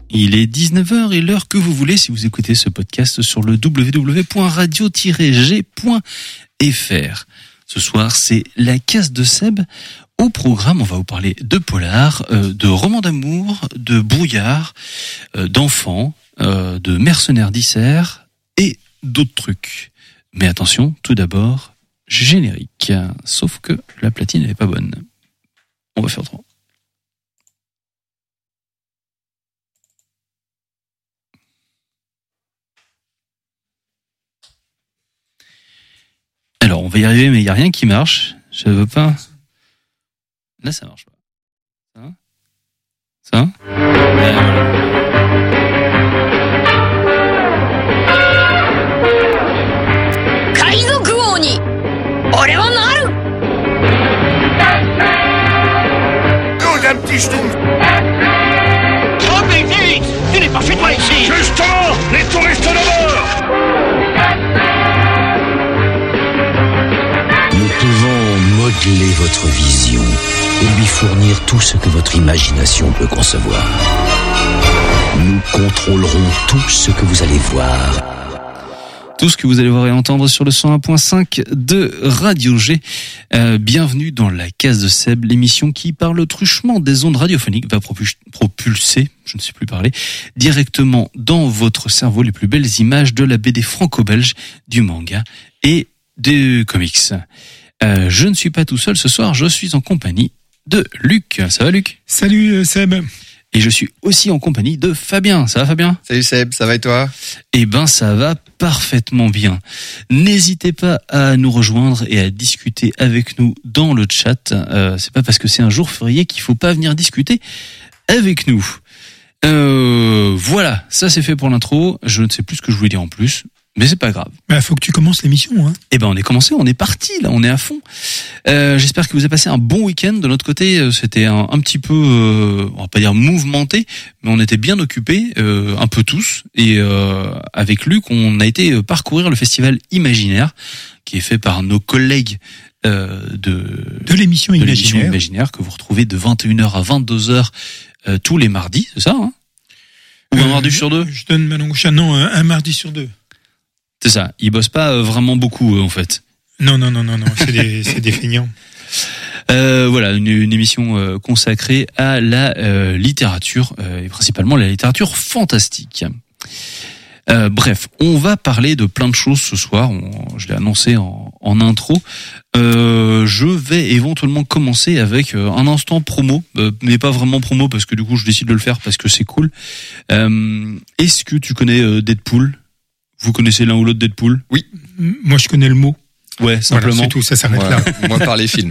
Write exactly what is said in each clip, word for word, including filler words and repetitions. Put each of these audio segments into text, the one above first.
Il est dix-neuf heures et l'heure que vous voulez si vous écoutez ce podcast sur le w w w point radio tiret g point f r. Ce soir, c'est la case de Seb. Au programme, on va vous parler de polar, euh, de romans d'amour, de brouillard, euh, d'enfants, euh, de mercenaires d'Isère et d'autres trucs. Mais attention, tout d'abord, générique. Sauf que la platine n'est pas bonne. On va faire autrement. Alors, on va y arriver, mais il n'y a rien qui marche. Je veux pas. Là, ça marche pas. Ça va ? Ça va ? euh, Un petit schtroumpf. Oh mais vite, tu n'es pas chez toi ici. Justement, les touristes d'abord. Nous pouvons modeler votre vision et lui fournir tout ce que votre imagination peut concevoir. Nous contrôlerons tout ce que vous allez voir. Tout ce que vous allez voir et entendre sur le cent un point cinq de Radio G. Euh, bienvenue dans la case de Seb, l'émission qui, par le truchement des ondes radiophoniques, va propulser, je ne sais plus parler, directement dans votre cerveau les plus belles images de la B D franco-belge, du manga et des comics. Euh, je ne suis pas tout seul ce soir, je suis en compagnie de Luc. Ça va, Luc ? Salut Seb. Et je suis aussi en compagnie de Fabien. Ça va, Fabien ? Salut Seb, ça va et toi ? Eh ben, ça va parfaitement bien. N'hésitez pas à nous rejoindre et à discuter avec nous dans le chat. Euh, c'est pas parce que c'est un jour férié qu'il faut pas venir discuter avec nous. Euh, voilà, ça c'est fait pour l'intro. Je ne sais plus ce que je voulais dire en plus. Mais c'est pas grave. Bah, faut que tu commences l'émission, hein. Eh ben, on est commencé, on est parti, là, on est à fond. Euh, j'espère que vous avez passé un bon week-end. De notre côté, c'était un, un petit peu, euh, on va pas dire mouvementé, mais on était bien occupés, euh, un peu tous. Et euh, avec Luc, on a été parcourir le festival Imaginaire, qui est fait par nos collègues euh, de de l'émission de Imaginaire. l'émission Imaginaire, que vous retrouvez de vingt et une heures à vingt-deux heures euh, tous les mardis, c'est ça, hein ? Ou un euh, mardi sur deux ? Je donne ma langue au chat. Non, un, un mardi sur deux. C'est ça, ils bossent pas euh, vraiment beaucoup euh, en fait. Non, non, non, non, non, c'est des, c'est des feignants. Euh, voilà, une, une émission euh, consacrée à la euh, littérature, euh, et principalement la littérature fantastique. Euh, bref, on va parler de plein de choses ce soir, on, je l'ai annoncé en, en intro. Euh, je vais éventuellement commencer avec euh, un instant promo, euh, mais pas vraiment promo parce que du coup je décide de le faire parce que c'est cool. Euh, est-ce que tu connais euh, Deadpool ? Vous connaissez l'un ou l'autre Deadpool ? Oui. Moi, je connais le mot. Ouais, simplement. Voilà, c'est tout, ça s'arrête moi, là. Moi, par les films.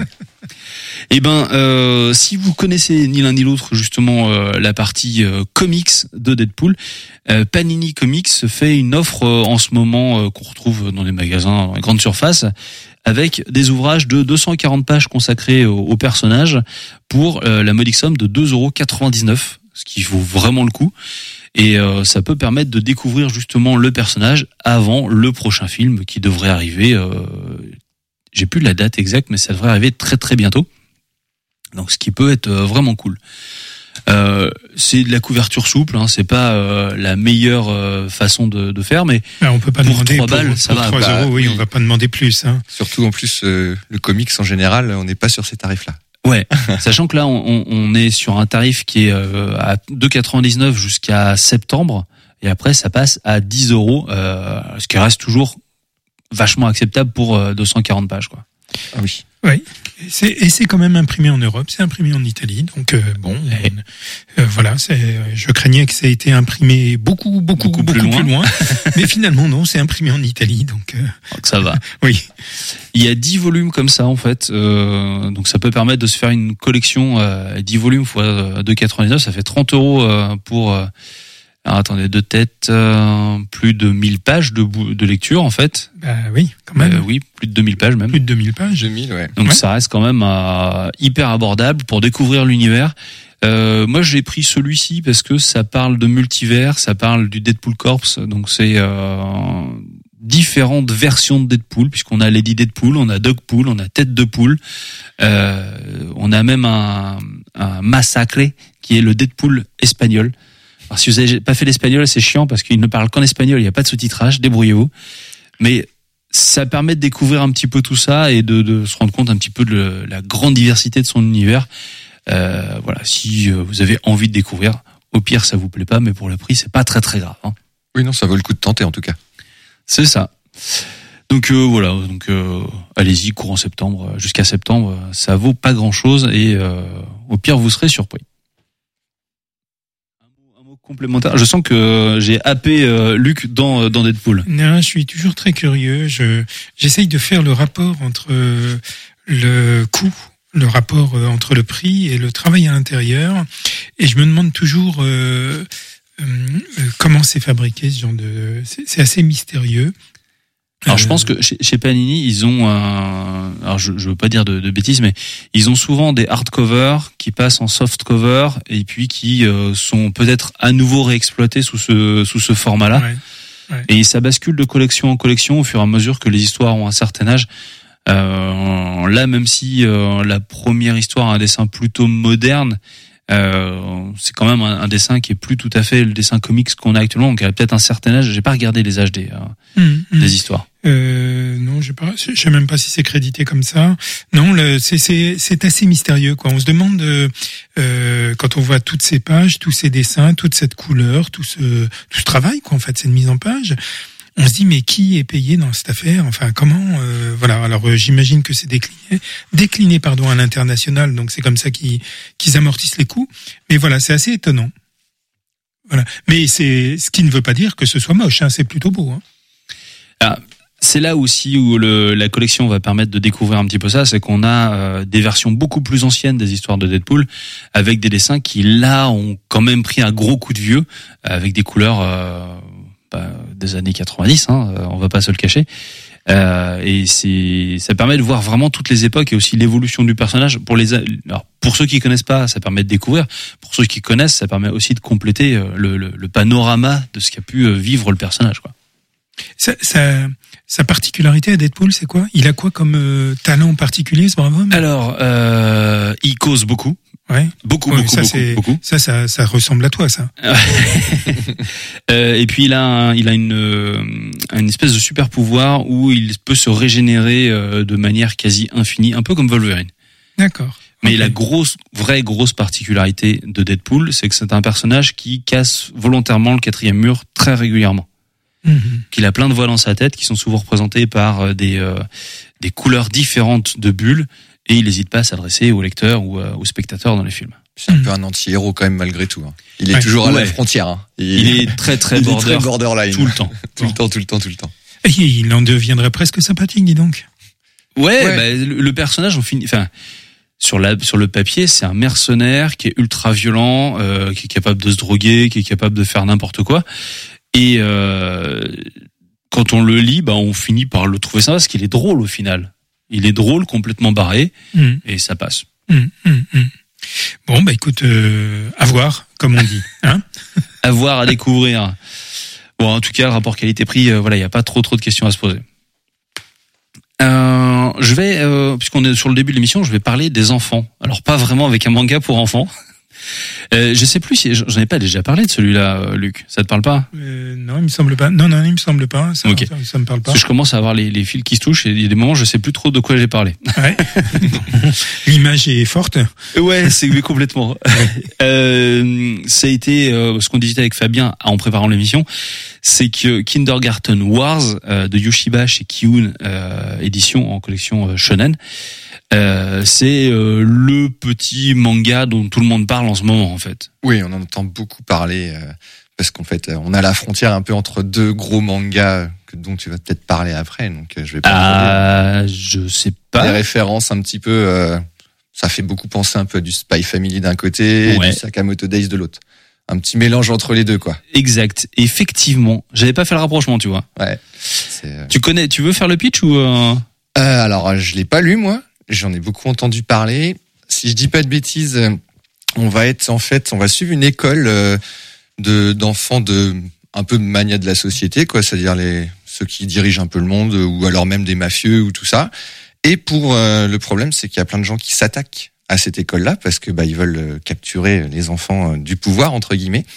Eh ben, euh, si vous connaissez ni l'un ni l'autre justement euh, la partie euh, comics de Deadpool, euh, Panini Comics fait une offre euh, en ce moment euh, qu'on retrouve dans les magasins, dans les grandes surfaces, avec des ouvrages de deux cent quarante pages consacrés au, au personnage pour euh, la modique somme de deux euros quatre-vingt-dix-neuf, ce qui vaut vraiment le coup. Et euh, ça peut permettre de découvrir justement le personnage avant le prochain film qui devrait arriver. Euh, j'ai plus la date exacte, mais ça devrait arriver très très bientôt. Donc, ce qui peut être euh, vraiment cool. Euh, c'est de la couverture souple, hein, c'est pas euh, la meilleure euh, façon de, de faire, mais bah, on peut pas pour demander trois pour, balles, pour ça va. trois bah, euros, oui, oui, on va pas demander plus. Hein. Surtout en plus, euh, le comics en général, on n'est pas sur ces tarifs-là. Ouais, sachant que là, on, on est sur un tarif qui est euh, à deux euros quatre-vingt-dix-neuf jusqu'à septembre, et après, ça passe à dix euros, euh, ce qui reste toujours vachement acceptable pour euh, deux cent quarante pages, quoi. Ah oui. Oui, et c'est, et c'est quand même imprimé en Europe, c'est imprimé en Italie, donc euh, bon, Et... euh, voilà, c'est, je craignais que ça ait été imprimé beaucoup, beaucoup, beaucoup, beaucoup plus, loin. plus loin, mais finalement non, c'est imprimé en Italie, donc, euh... donc ça va. Oui. Il y a dix volumes comme ça en fait, euh, donc ça peut permettre de se faire une collection euh, dix volumes fois deux euros quatre-vingt-dix-neuf, ça fait trente euros euh, pour... Euh, Alors, attendez, de tête, euh, plus de mille pages de, de lecture, en fait. Bah oui, quand même. Euh, oui, plus de deux mille pages même. Plus de deux mille pages. deux mille, ouais. Donc ouais. ça reste quand même euh, hyper abordable pour découvrir l'univers. Euh, moi, j'ai pris celui-ci parce que ça parle de multivers, ça parle du Deadpool Corps, donc c'est euh, différentes versions de Deadpool, puisqu'on a Lady Deadpool, on a Dogpool, on a Tête de Poule, euh, on a même un, un Massacre qui est le Deadpool espagnol. Alors, si vous avez pas fait l'espagnol, c'est chiant parce qu'il ne parle qu'en espagnol, il n'y a pas de sous-titrage, débrouillez-vous. Mais ça permet de découvrir un petit peu tout ça et de, de se rendre compte un petit peu de le, la grande diversité de son univers. Euh, voilà, si vous avez envie de découvrir, au pire ça vous plaît pas, mais pour le prix c'est pas très très grave. Hein. Oui, non, ça vaut le coup de tenter en tout cas. C'est ça. Donc euh, voilà, donc euh, allez-y, courant septembre jusqu'à septembre, ça vaut pas grand-chose et euh, au pire vous serez surpris. Un mot complémentaire. Je sens que j'ai happé euh, Luc dans dans Deadpool. Non, je suis toujours très curieux. Je j'essaye de faire le rapport entre le coût, le rapport entre le prix et le travail à l'intérieur, et je me demande toujours euh, euh, comment c'est fabriqué ce genre de. C'est, c'est assez mystérieux. Alors euh... je pense que chez, chez Panini ils ont un. Alors je, je veux pas dire de, de bêtises, mais ils ont souvent des hardcovers qui passent en softcover et puis qui euh, sont peut-être à nouveau réexploités sous ce sous ce format-là. Ouais, ouais. Et ça bascule de collection en collection au fur et à mesure que les histoires ont un certain âge. Euh, là, même si euh, la première histoire a un dessin plutôt moderne, euh, c'est quand même un, un dessin qui est plus tout à fait le dessin comics qu'on a actuellement. Donc, il y a peut-être un certain âge. J'ai pas regardé les âges des euh, mmh, des mmh. histoires. Euh, non, je sais pas. Je sais même pas si c'est crédité comme ça. Non, le, c'est c'est c'est assez mystérieux, quoi. On se demande euh, quand on voit toutes ces pages, tous ces dessins, toute cette couleur, tout ce tout ce travail, quoi. En fait, cette mise en page. On se dit mais qui est payé dans cette affaire? Enfin comment euh, voilà. Alors euh, j'imagine que c'est décliné, décliné pardon à l'international, donc c'est comme ça qu'ils qu'ils amortissent les coûts. Mais voilà, c'est assez étonnant. Voilà. Mais c'est ce qui ne veut pas dire que ce soit moche. Hein, c'est plutôt beau. Hein. Ah, c'est là aussi où le, la collection va permettre de découvrir un petit peu ça, c'est qu'on a euh, des versions beaucoup plus anciennes des histoires de Deadpool avec des dessins qui là ont quand même pris un gros coup de vieux avec des couleurs. Euh, Bah, des années quatre-vingt-dix, hein, on va pas se le cacher. Euh, et c'est, ça permet de voir vraiment toutes les époques et aussi l'évolution du personnage. Pour les, alors pour ceux qui connaissent pas, ça permet de découvrir. Pour ceux qui connaissent, ça permet aussi de compléter le, le, le panorama de ce qu'a pu vivre le personnage, quoi. Sa, sa, sa particularité à Deadpool, c'est quoi? Il a quoi comme euh, talent particulier, ce brave homme? Alors, euh, il cause beaucoup. Ouais. Beaucoup, ouais, beaucoup, ça, beaucoup, c'est, beaucoup. Ça, ça, ça ressemble à toi, ça. euh, et puis il a, un, il a une, euh, une espèce de super pouvoir où il peut se régénérer euh, de manière quasi infinie, un peu comme Wolverine. D'accord. Mais okay. la grosse, vraie grosse particularité de Deadpool, c'est que c'est un personnage qui casse volontairement le quatrième mur très régulièrement. Mmh. Qu'il a plein de voix dans sa tête qui sont souvent représentées par des, euh, des couleurs différentes de bulles. Et il n'hésite pas à s'adresser aux lecteurs ou aux spectateurs dans les films. C'est un peu un anti-héros quand même malgré tout. Hein. Il est ouais. toujours à ouais. la frontière. Hein. Il, il est très très, border, est très borderline. Tout le temps. tout le temps, tout le temps, tout le temps. Et il en deviendrait presque sympathique, dis donc. Ouais, ouais. Bah, le, le personnage, on finit, enfin, sur la, sur le papier, c'est un mercenaire qui est ultra violent, euh, qui est capable de se droguer, qui est capable de faire n'importe quoi. Et euh, quand on le lit, bah, on finit par le trouver sympa parce qu'il est drôle au final. Il est drôle, complètement barré, mmh. et ça passe. Mmh, mmh, mmh. Bon, bah écoute, euh, à voir, comme on dit. Hein à voir, à découvrir. Bon, en tout cas, le rapport qualité-prix, euh, voilà, il n'y a pas trop trop de questions à se poser. Euh, je vais, euh, puisqu'on est sur le début de l'émission, je vais parler des enfants. Alors, pas vraiment avec un manga pour enfants. Euh, je sais plus si j'en ai pas déjà parlé de celui-là, Luc. Ça te parle pas? euh, Non, il me semble pas. Non, non, il me semble pas. Ça, okay. ça, ça me parle pas. Parce que je commence à avoir les, les fils qui se touchent et il y a des moments je sais plus trop de quoi j'ai parlé. Ouais. L'image est forte. Ouais, c'est mais complètement. euh, ça a été euh, ce qu'on disait avec Fabien en préparant l'émission, c'est que Kindergarten Wars euh, de Yoshiba chez Kiun euh, édition en collection euh, shonen. Euh, c'est euh, le petit manga dont tout le monde parle en ce moment en fait. Oui, on en entend beaucoup parler euh, parce qu'en fait, on a la frontière un peu entre deux gros mangas que, dont tu vas peut-être parler après. Donc, je vais pas. Ah, je sais pas. Des références un petit peu. Euh, ça fait beaucoup penser un peu à du Spy Family d'un côté ouais. et du Sakamoto Days de l'autre. Un petit mélange entre les deux, quoi. Exact. Effectivement, j'avais pas fait le rapprochement, tu vois. Ouais. C'est, euh... Tu connais, tu veux faire le pitch ou euh... Euh, alors, je l'ai pas lu moi. J'en ai beaucoup entendu parler. Si je dis pas de bêtises, on va être en fait, on va suivre une école de d'enfants de un peu de mania de la société, quoi, c'est-à-dire les ceux qui dirigent un peu le monde ou alors même des mafieux ou tout ça. Et pour euh, le problème, c'est qu'il y a plein de gens qui s'attaquent à cette école-là parce que bah ils veulent capturer les enfants du pouvoir entre guillemets.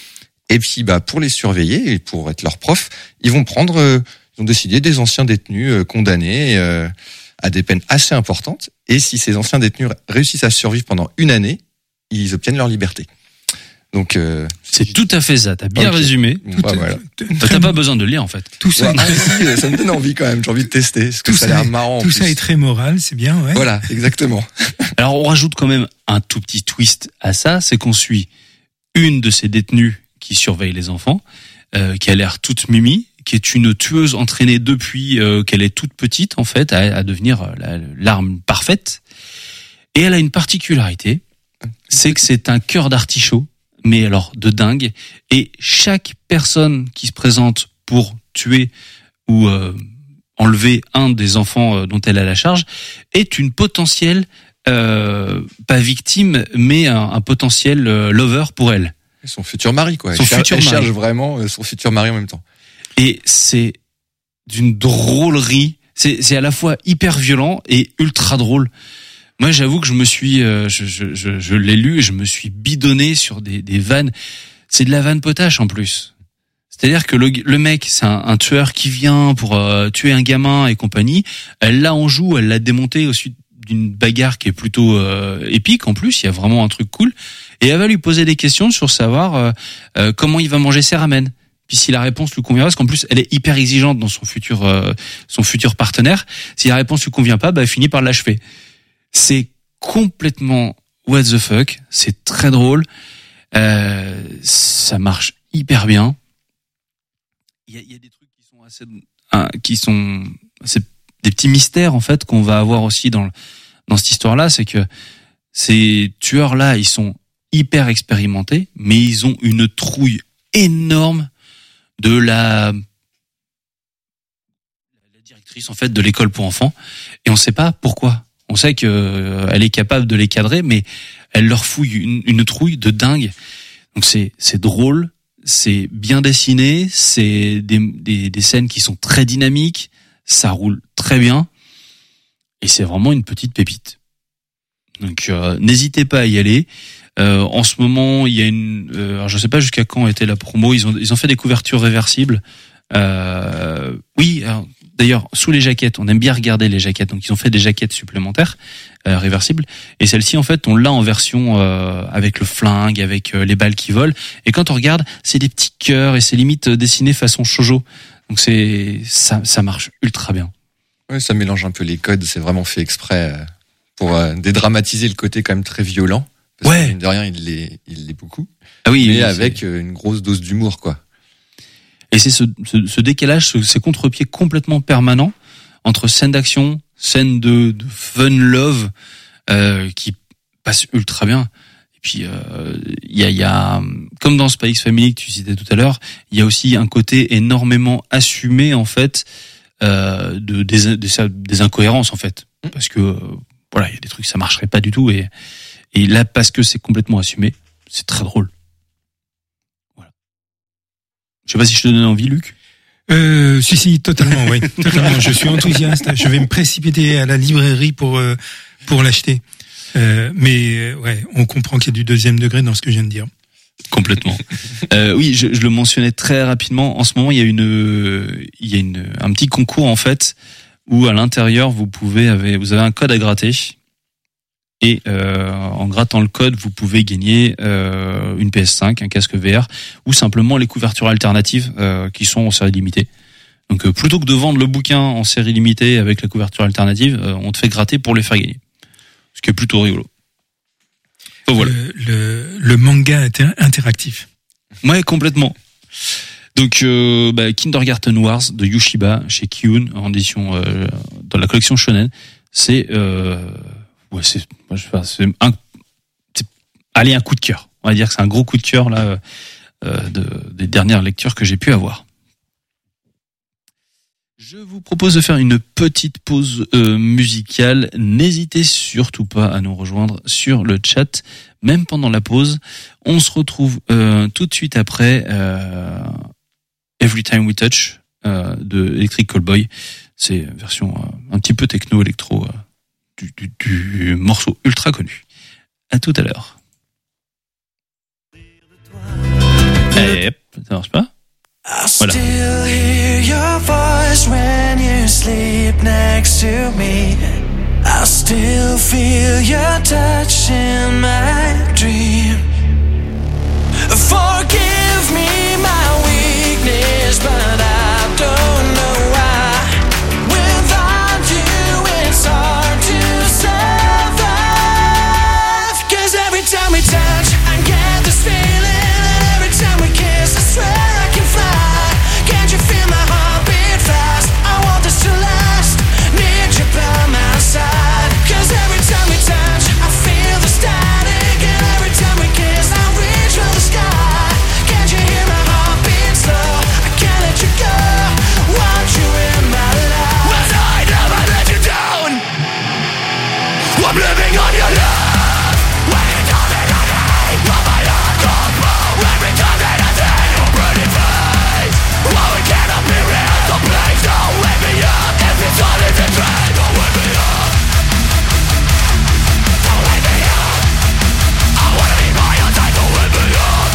Et puis, bah, pour les surveiller et pour être leurs profs, ils vont prendre, euh, ils ont décidé des anciens détenus euh, condamnés euh, à des peines assez importantes. Et si ces anciens détenus réussissent à survivre pendant une année, ils obtiennent leur liberté. Donc, euh, c'est tout à fait ça. T'as bien okay. résumé. Bon, bah, voilà. T'as pas besoin de le lire en fait. Tout ça, ouais, ah, si, ça me donne envie quand même. J'ai envie de tester parce que tout ça a l'air marrant. Tout ça est très moral, c'est bien. Ouais. Voilà, exactement. Alors on rajoute quand même un tout petit twist à ça, c'est qu'on suit une de ces détenues qui surveille les enfants, euh, qui a l'air toute mimi, qui est une tueuse entraînée depuis euh, qu'elle est toute petite en fait, à, à devenir la, l'arme parfaite. Et elle a une particularité, c'est que c'est un cœur d'artichaut. Mais alors de dingue, et chaque personne qui se présente pour tuer ou euh, enlever un des enfants euh, dont elle a la charge est une potentielle euh, pas victime mais un, un potentiel euh, lover pour elle. Son futur mari quoi. Son elle futur elle mari. cherche vraiment son futur mari en même temps. Et c'est d'une drôlerie, c'est c'est à la fois hyper violent et ultra drôle. Moi, j'avoue que je me suis, euh, je, je, je, je l'ai lu et je me suis bidonné sur des, des vannes. C'est de la vanne potache en plus. C'est-à-dire que le, le mec, c'est un, un tueur qui vient pour euh, tuer un gamin et compagnie. Elle l'a en joue, elle l'a démonté au suite d'une bagarre qui est plutôt euh, épique en plus. Il y a vraiment un truc cool. Et elle va lui poser des questions sur savoir euh, euh, comment il va manger ses ramen. Puis si la réponse lui convient, parce qu'en plus elle est hyper exigeante dans son futur, euh, son futur partenaire. Si la réponse lui convient pas, bah elle finit par l'achever. C'est complètement what the fuck, c'est très drôle, euh, ça marche hyper bien. Il y a, il y a des trucs qui sont assez, hein, qui sont, c'est des petits mystères en fait qu'on va avoir aussi dans dans cette histoire-là, c'est que ces tueurs-là, ils sont hyper expérimentés, mais ils ont une trouille énorme de la la directrice en fait de l'école pour enfants, et on sait pas pourquoi. On sait que euh, elle est capable de les cadrer, mais elle leur fouille une, une trouille de dingue. Donc c'est c'est drôle, c'est bien dessiné, c'est des, des des scènes qui sont très dynamiques, ça roule très bien, et c'est vraiment une petite pépite. Donc euh, n'hésitez pas à y aller. Euh, en ce moment, il y a une, euh, alors je sais pas jusqu'à quand était la promo. Ils ont ils ont fait des couvertures réversibles. Euh, oui. Alors, d'ailleurs, sous les jaquettes, on aime bien regarder les jaquettes. Donc, ils ont fait des jaquettes supplémentaires, euh, réversibles. Et celle-ci, en fait, on l'a en version euh, avec le flingue, avec euh, les balles qui volent. Et quand on regarde, c'est des petits cœurs et c'est limite dessiné façon shoujo. Donc, c'est ça, ça marche ultra bien. Ouais, ça mélange un peu les codes. C'est vraiment fait exprès euh, pour euh, dédramatiser le côté quand même très violent. Parce ouais. que, mine de rien, il l'est, il l'est beaucoup. Ah oui. Mais oui, avec c'est... une grosse dose d'humour, quoi. Et c'est ce, ce, ce décalage, ce, ces contre-pieds complètement permanents entre scènes d'action, scènes de, de fun love euh, qui passent ultra bien. Et puis il euh, y a, y a, comme dans Spy X Family que tu citais tout à l'heure, il y a aussi un côté énormément assumé en fait euh, de des, des, des incohérences en fait, parce que euh, voilà, il y a des trucs ça marcherait pas du tout et et là parce que c'est complètement assumé, c'est très drôle. Je sais pas si je te donne envie, Luc. Euh, si, si, totalement, oui. Totalement. Je suis enthousiaste. Je vais me précipiter à la librairie pour, euh, pour l'acheter. Euh, mais, ouais, on comprend qu'il y a du deuxième degré dans ce que je viens de dire. Complètement. euh, oui, je, je le mentionnais très rapidement. En ce moment, il y a une, il y a une, un petit concours, en fait, où à l'intérieur, vous pouvez, avez, vous avez un code à gratter. Et euh, en grattant le code, vous pouvez gagner euh, une P S cinq, un casque V R, ou simplement les couvertures alternatives euh, qui sont en série limitée. Donc euh, plutôt que de vendre le bouquin en série limitée avec la couverture alternative, euh, on te fait gratter pour les faire gagner. Ce qui est plutôt rigolo. Donc, voilà. Le, le, le manga inter- interactif. Ouais, complètement. Donc euh, bah, Kindergarten Wars de Yoshiba chez Kiun en édition euh, dans la collection Shonen, c'est euh, ouais, c'est, c'est un, c'est, allez, un coup de cœur. On va dire que c'est un gros coup de cœur là, euh, de, des dernières lectures que j'ai pu avoir. Je vous propose de faire une petite pause euh, musicale. N'hésitez surtout pas à nous rejoindre sur le chat, même pendant la pause. On se retrouve euh, tout de suite après euh, Every Time We Touch euh, de Electric Callboy. C'est une version euh, un petit peu techno-électro. Euh, Du, du, du morceau ultra connu. À tout à l'heure. Allez, hop, ça marche pas. I Voilà. still hear your voice when you sleep next to me. I still feel your touch in my dream. Forgive me my weakness, but I don't know why. Without you, it's hard to survive. 'Cause every time we touch, I get this feeling. Every time we kiss, I swear I can fly. Can't you feel my heartbeat fast? I want this to last. Need you by my side. 'Cause every time we touch, I feel the static. And every time we kiss, I reach for the sky. Can't you hear my heartbeat slow? I can't let you go. Want you in my life. When I never let you down, I'm living on your love. When you tell me that I hate, but my heart goes boom. Every time that I see your pretty face, well, it cannot be real. So please don't wake me up. If it's all in a dream, don't wake me up. Don't wake me up. I wanna be by your side. Don't wake me up.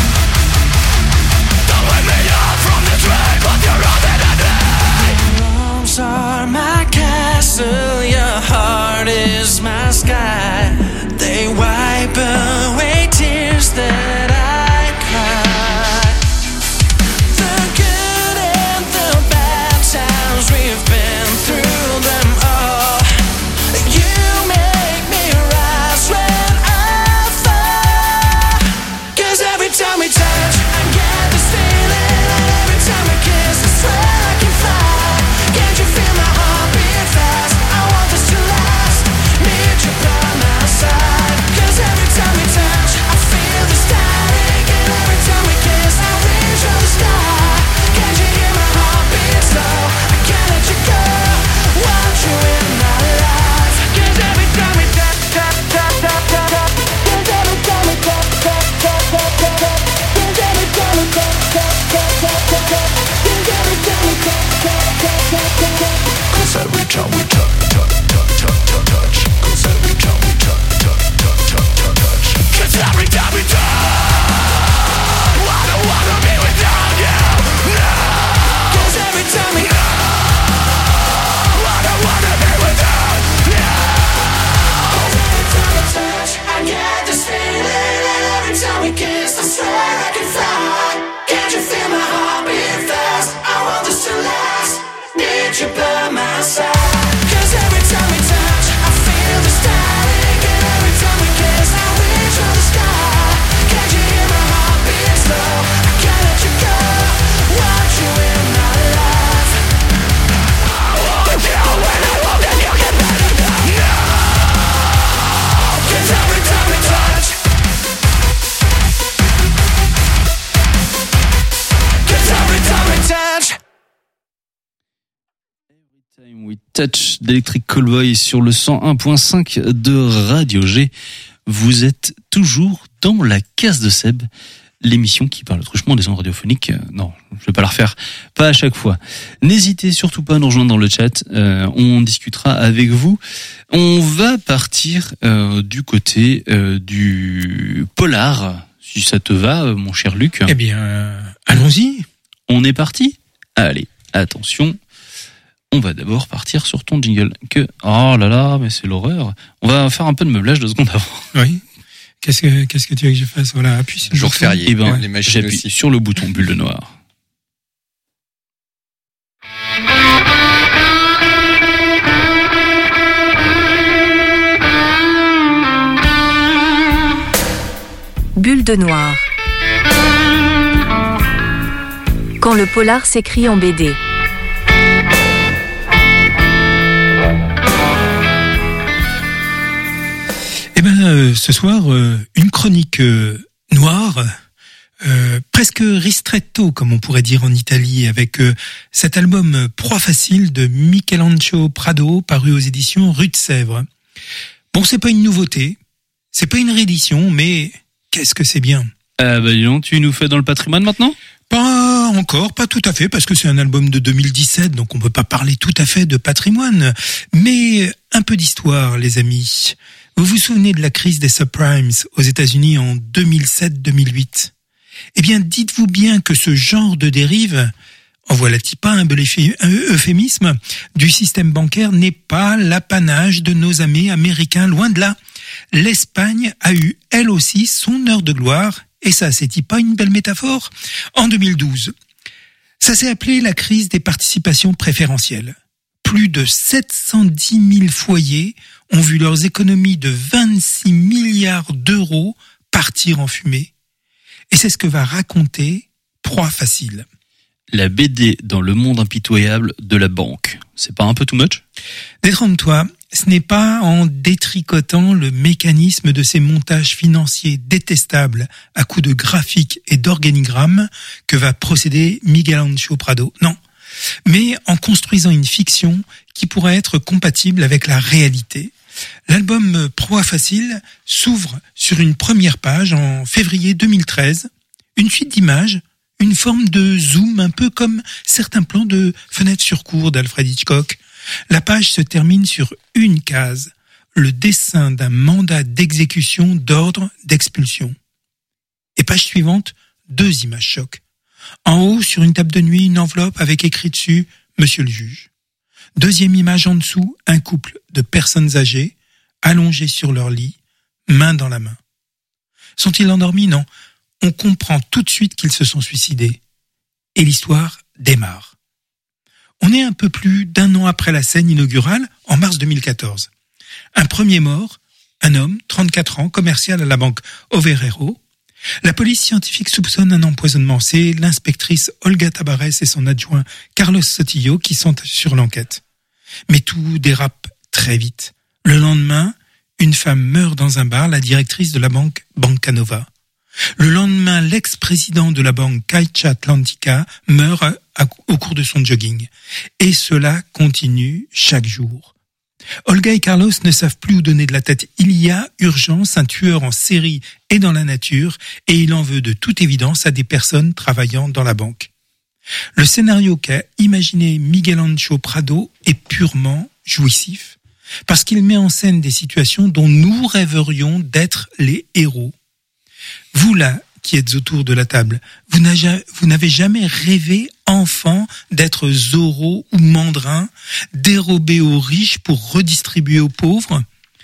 Don't wake me up from the dream, but you're all that I need. Your arms are my castle. Your heart is my sky. They wipe away tears that I cry. The good and the bad times, we've been through them all. You make me rise when I fall. 'Cause every time we touch, I get this feeling. And every time we kiss, I swear I can fly. Can't you feel my heartbeat fast? I want this to last. Need you by my side. 'Cause every time we touch, I feel the static. And every time we kiss, I reach for the sky. Can't you hear my heartbeat slow? I can't let you go. Want you in my life. 'Cause every time we touch, touch, touch, touch, touch, touch. 'Cause every time we touch, touch, touch, touch, touch, touch. 'Cause every time we touch, touch, touch, touch, touch, touch. 'Cause every time we touch, touch, touch, touch, touch, touch. 'Cause every time we touch, touch, touch, touch, touch, touch. 'Cause every time we touch, touch, touch, touch, touch, touch. 'Cause every time we touch, I don't wanna be without you. No. 'Cause every time we no, I don't wanna be without you. 'Cause every time we touch, I get this feeling. And every time we kiss, I swear I can fly. Can't you feel my heartbeat fast? I want this to last. Need you by my side. 'Cause every time we touch, I feel the static. And every time we kiss, I reach for the sky. Can't you hear my heartbeat slow? I can't let you go. Want you in my life. I want you when I want and you can let it go. No. 'Cause every time we touch, 'cause every time we touch. Time We Touch d'Electric Callboy sur le cent un point cinq de Radio G. Vous êtes toujours dans la case de Seb, l'émission qui parle truchement des ondes radiophoniques. Euh, non, je vais pas la refaire, pas à chaque fois. N'hésitez surtout pas à nous rejoindre dans le chat, euh, on discutera avec vous. On va partir euh, du côté euh, du polar, si ça te va, euh, mon cher Luc. Eh bien, euh, allons-y. On est parti ? Allez, attention. On va d'abord partir sur ton jingle. Que oh là là, mais c'est l'horreur. On va faire un peu de meublage deux secondes avant. Oui. Qu'est-ce que qu'est-ce que tu veux que je fasse? Voilà, appuie sur le Jour bouton. férié. Eh ben, Ouais, les machines j'appuie aussi. sur le bouton bulle de noir. Bulle de noir. Quand le polar s'écrit en B D. Eh ben, euh, ce soir, euh, une chronique euh, noire, euh, presque ristretto, comme on pourrait dire en Italie, avec euh, cet album euh, Proie facile de Michelangelo Prado, paru aux éditions Rue de Sèvres. Bon, c'est pas une nouveauté, c'est pas une réédition, mais qu'est-ce que c'est bien. Ah bah dis donc, tu nous fais dans le patrimoine maintenant ? Pas encore, pas tout à fait, parce que c'est un album de deux mille dix-sept, donc on peut pas parler tout à fait de patrimoine. Mais un peu d'histoire, les amis. Vous vous souvenez de la crise des subprimes aux États-Unis en deux mille sept deux mille huit ? Eh bien, dites-vous bien que ce genre de dérive, en voilà-t-il pas un bel euphémisme, du système bancaire n'est pas l'apanage de nos amis américains, loin de là. L'Espagne a eu, elle aussi, son heure de gloire, et ça, c'est-il pas une belle métaphore ? En deux mille douze. Ça s'est appelé la crise des participations préférentielles. Plus de sept cent dix mille foyers ont vu leurs économies de vingt-six milliards d'euros partir en fumée. Et c'est ce que va raconter Proie Facile. La B D dans le monde impitoyable de la banque. C'est pas un peu too much ? Détrompe-toi, ce n'est pas en détricotant le mécanisme de ces montages financiers détestables à coups de graphiques et d'organigrammes que va procéder Miguel Ancho Prado. Non, mais en construisant une fiction qui pourrait être compatible avec la réalité. L'album Proie Facile s'ouvre sur une première page en février deux mille treize, une suite d'images, une forme de zoom, un peu comme certains plans de Fenêtre sur cour d'Alfred Hitchcock. La page se termine sur une case, le dessin d'un mandat d'exécution d'ordre d'expulsion. Et page suivante, deux images choc. En haut, sur une table de nuit, une enveloppe avec écrit dessus « Monsieur le juge ». Deuxième image en dessous, un couple de personnes âgées, allongées sur leur lit, main dans la main. Sont-ils endormis ? Non. On comprend tout de suite qu'ils se sont suicidés. Et l'histoire démarre. On est un peu plus d'un an après la scène inaugurale, en mars deux mille quatorze. Un premier mort, un homme, trente-quatre ans, commercial à la banque Obrero. La police scientifique soupçonne un empoisonnement. C'est l'inspectrice Olga Tabares et son adjoint Carlos Sotillo qui sont sur l'enquête. Mais tout dérape très vite. Le lendemain, une femme meurt dans un bar, la directrice de la banque Bancanova. Le lendemain, l'ex-président de la banque Caixa Atlantica meurt à, à, au cours de son jogging. Et cela continue chaque jour. Olga et Carlos ne savent plus où donner de la tête. Il y a urgence, un tueur en série est dans la nature et il en veut de toute évidence à des personnes travaillant dans la banque. Le scénario qu'a imaginé Miguel Ancho Prado est purement jouissif parce qu'il met en scène des situations dont nous rêverions d'être les héros. Vous là, qui êtes autour de la table, vous n'avez jamais rêvé, enfant, d'être Zorro ou Mandrin, dérober aux riches pour redistribuer aux pauvres ?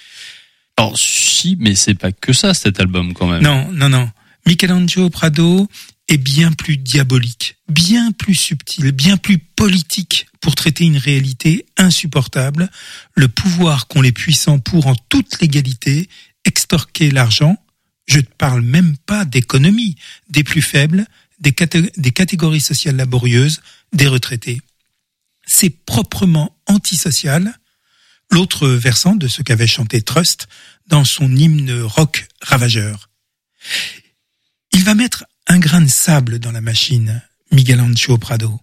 Alors si, mais c'est pas que ça cet album quand même. Non, non, non. Michelangelo Prado est bien plus diabolique, bien plus subtil, bien plus politique pour traiter une réalité insupportable, le pouvoir qu'ont les puissants pour, en toute légalité, extorquer l'argent. Je ne parle même pas d'économie, des plus faibles, des, catég- des catégories sociales laborieuses, des retraités. C'est proprement antisocial, l'autre versant de ce qu'avait chanté Trust dans son hymne rock ravageur. Il va mettre un grain de sable dans la machine, Miguel Ancho Prado,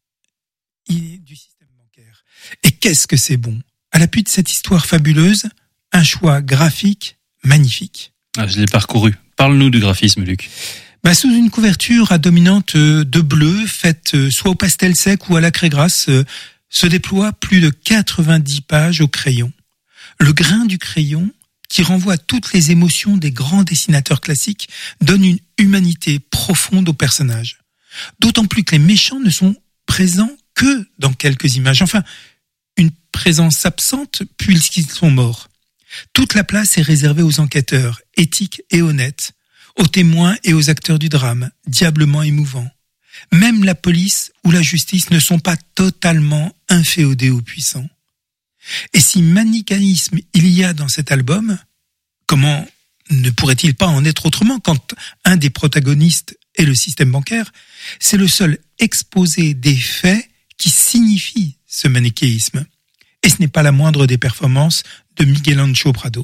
il est du système bancaire. Et qu'est-ce que c'est bon ? À l'appui de cette histoire fabuleuse, un choix graphique magnifique. Ah, je l'ai parcouru. Parle-nous du graphisme, Luc. Bah, sous une couverture à dominante de bleu, faite soit au pastel sec ou à la craie grasse, se déploient plus de quatre-vingt-dix pages au crayon. Le grain du crayon, qui renvoie à toutes les émotions des grands dessinateurs classiques, donne une humanité profonde aux personnages. D'autant plus que les méchants ne sont présents que dans quelques images. Enfin, une présence absente puisqu'ils sont morts. Toute la place est réservée aux enquêteurs, éthiques et honnêtes, aux témoins et aux acteurs du drame, diablement émouvants. Même la police ou la justice ne sont pas totalement inféodés aux puissants. Et si manichéisme il y a dans cet album, comment ne pourrait-il pas en être autrement quand un des protagonistes est le système bancaire ? C'est le seul exposé des faits qui signifie ce manichéisme. Et ce n'est pas la moindre des performances de Miguel Ancho Prado.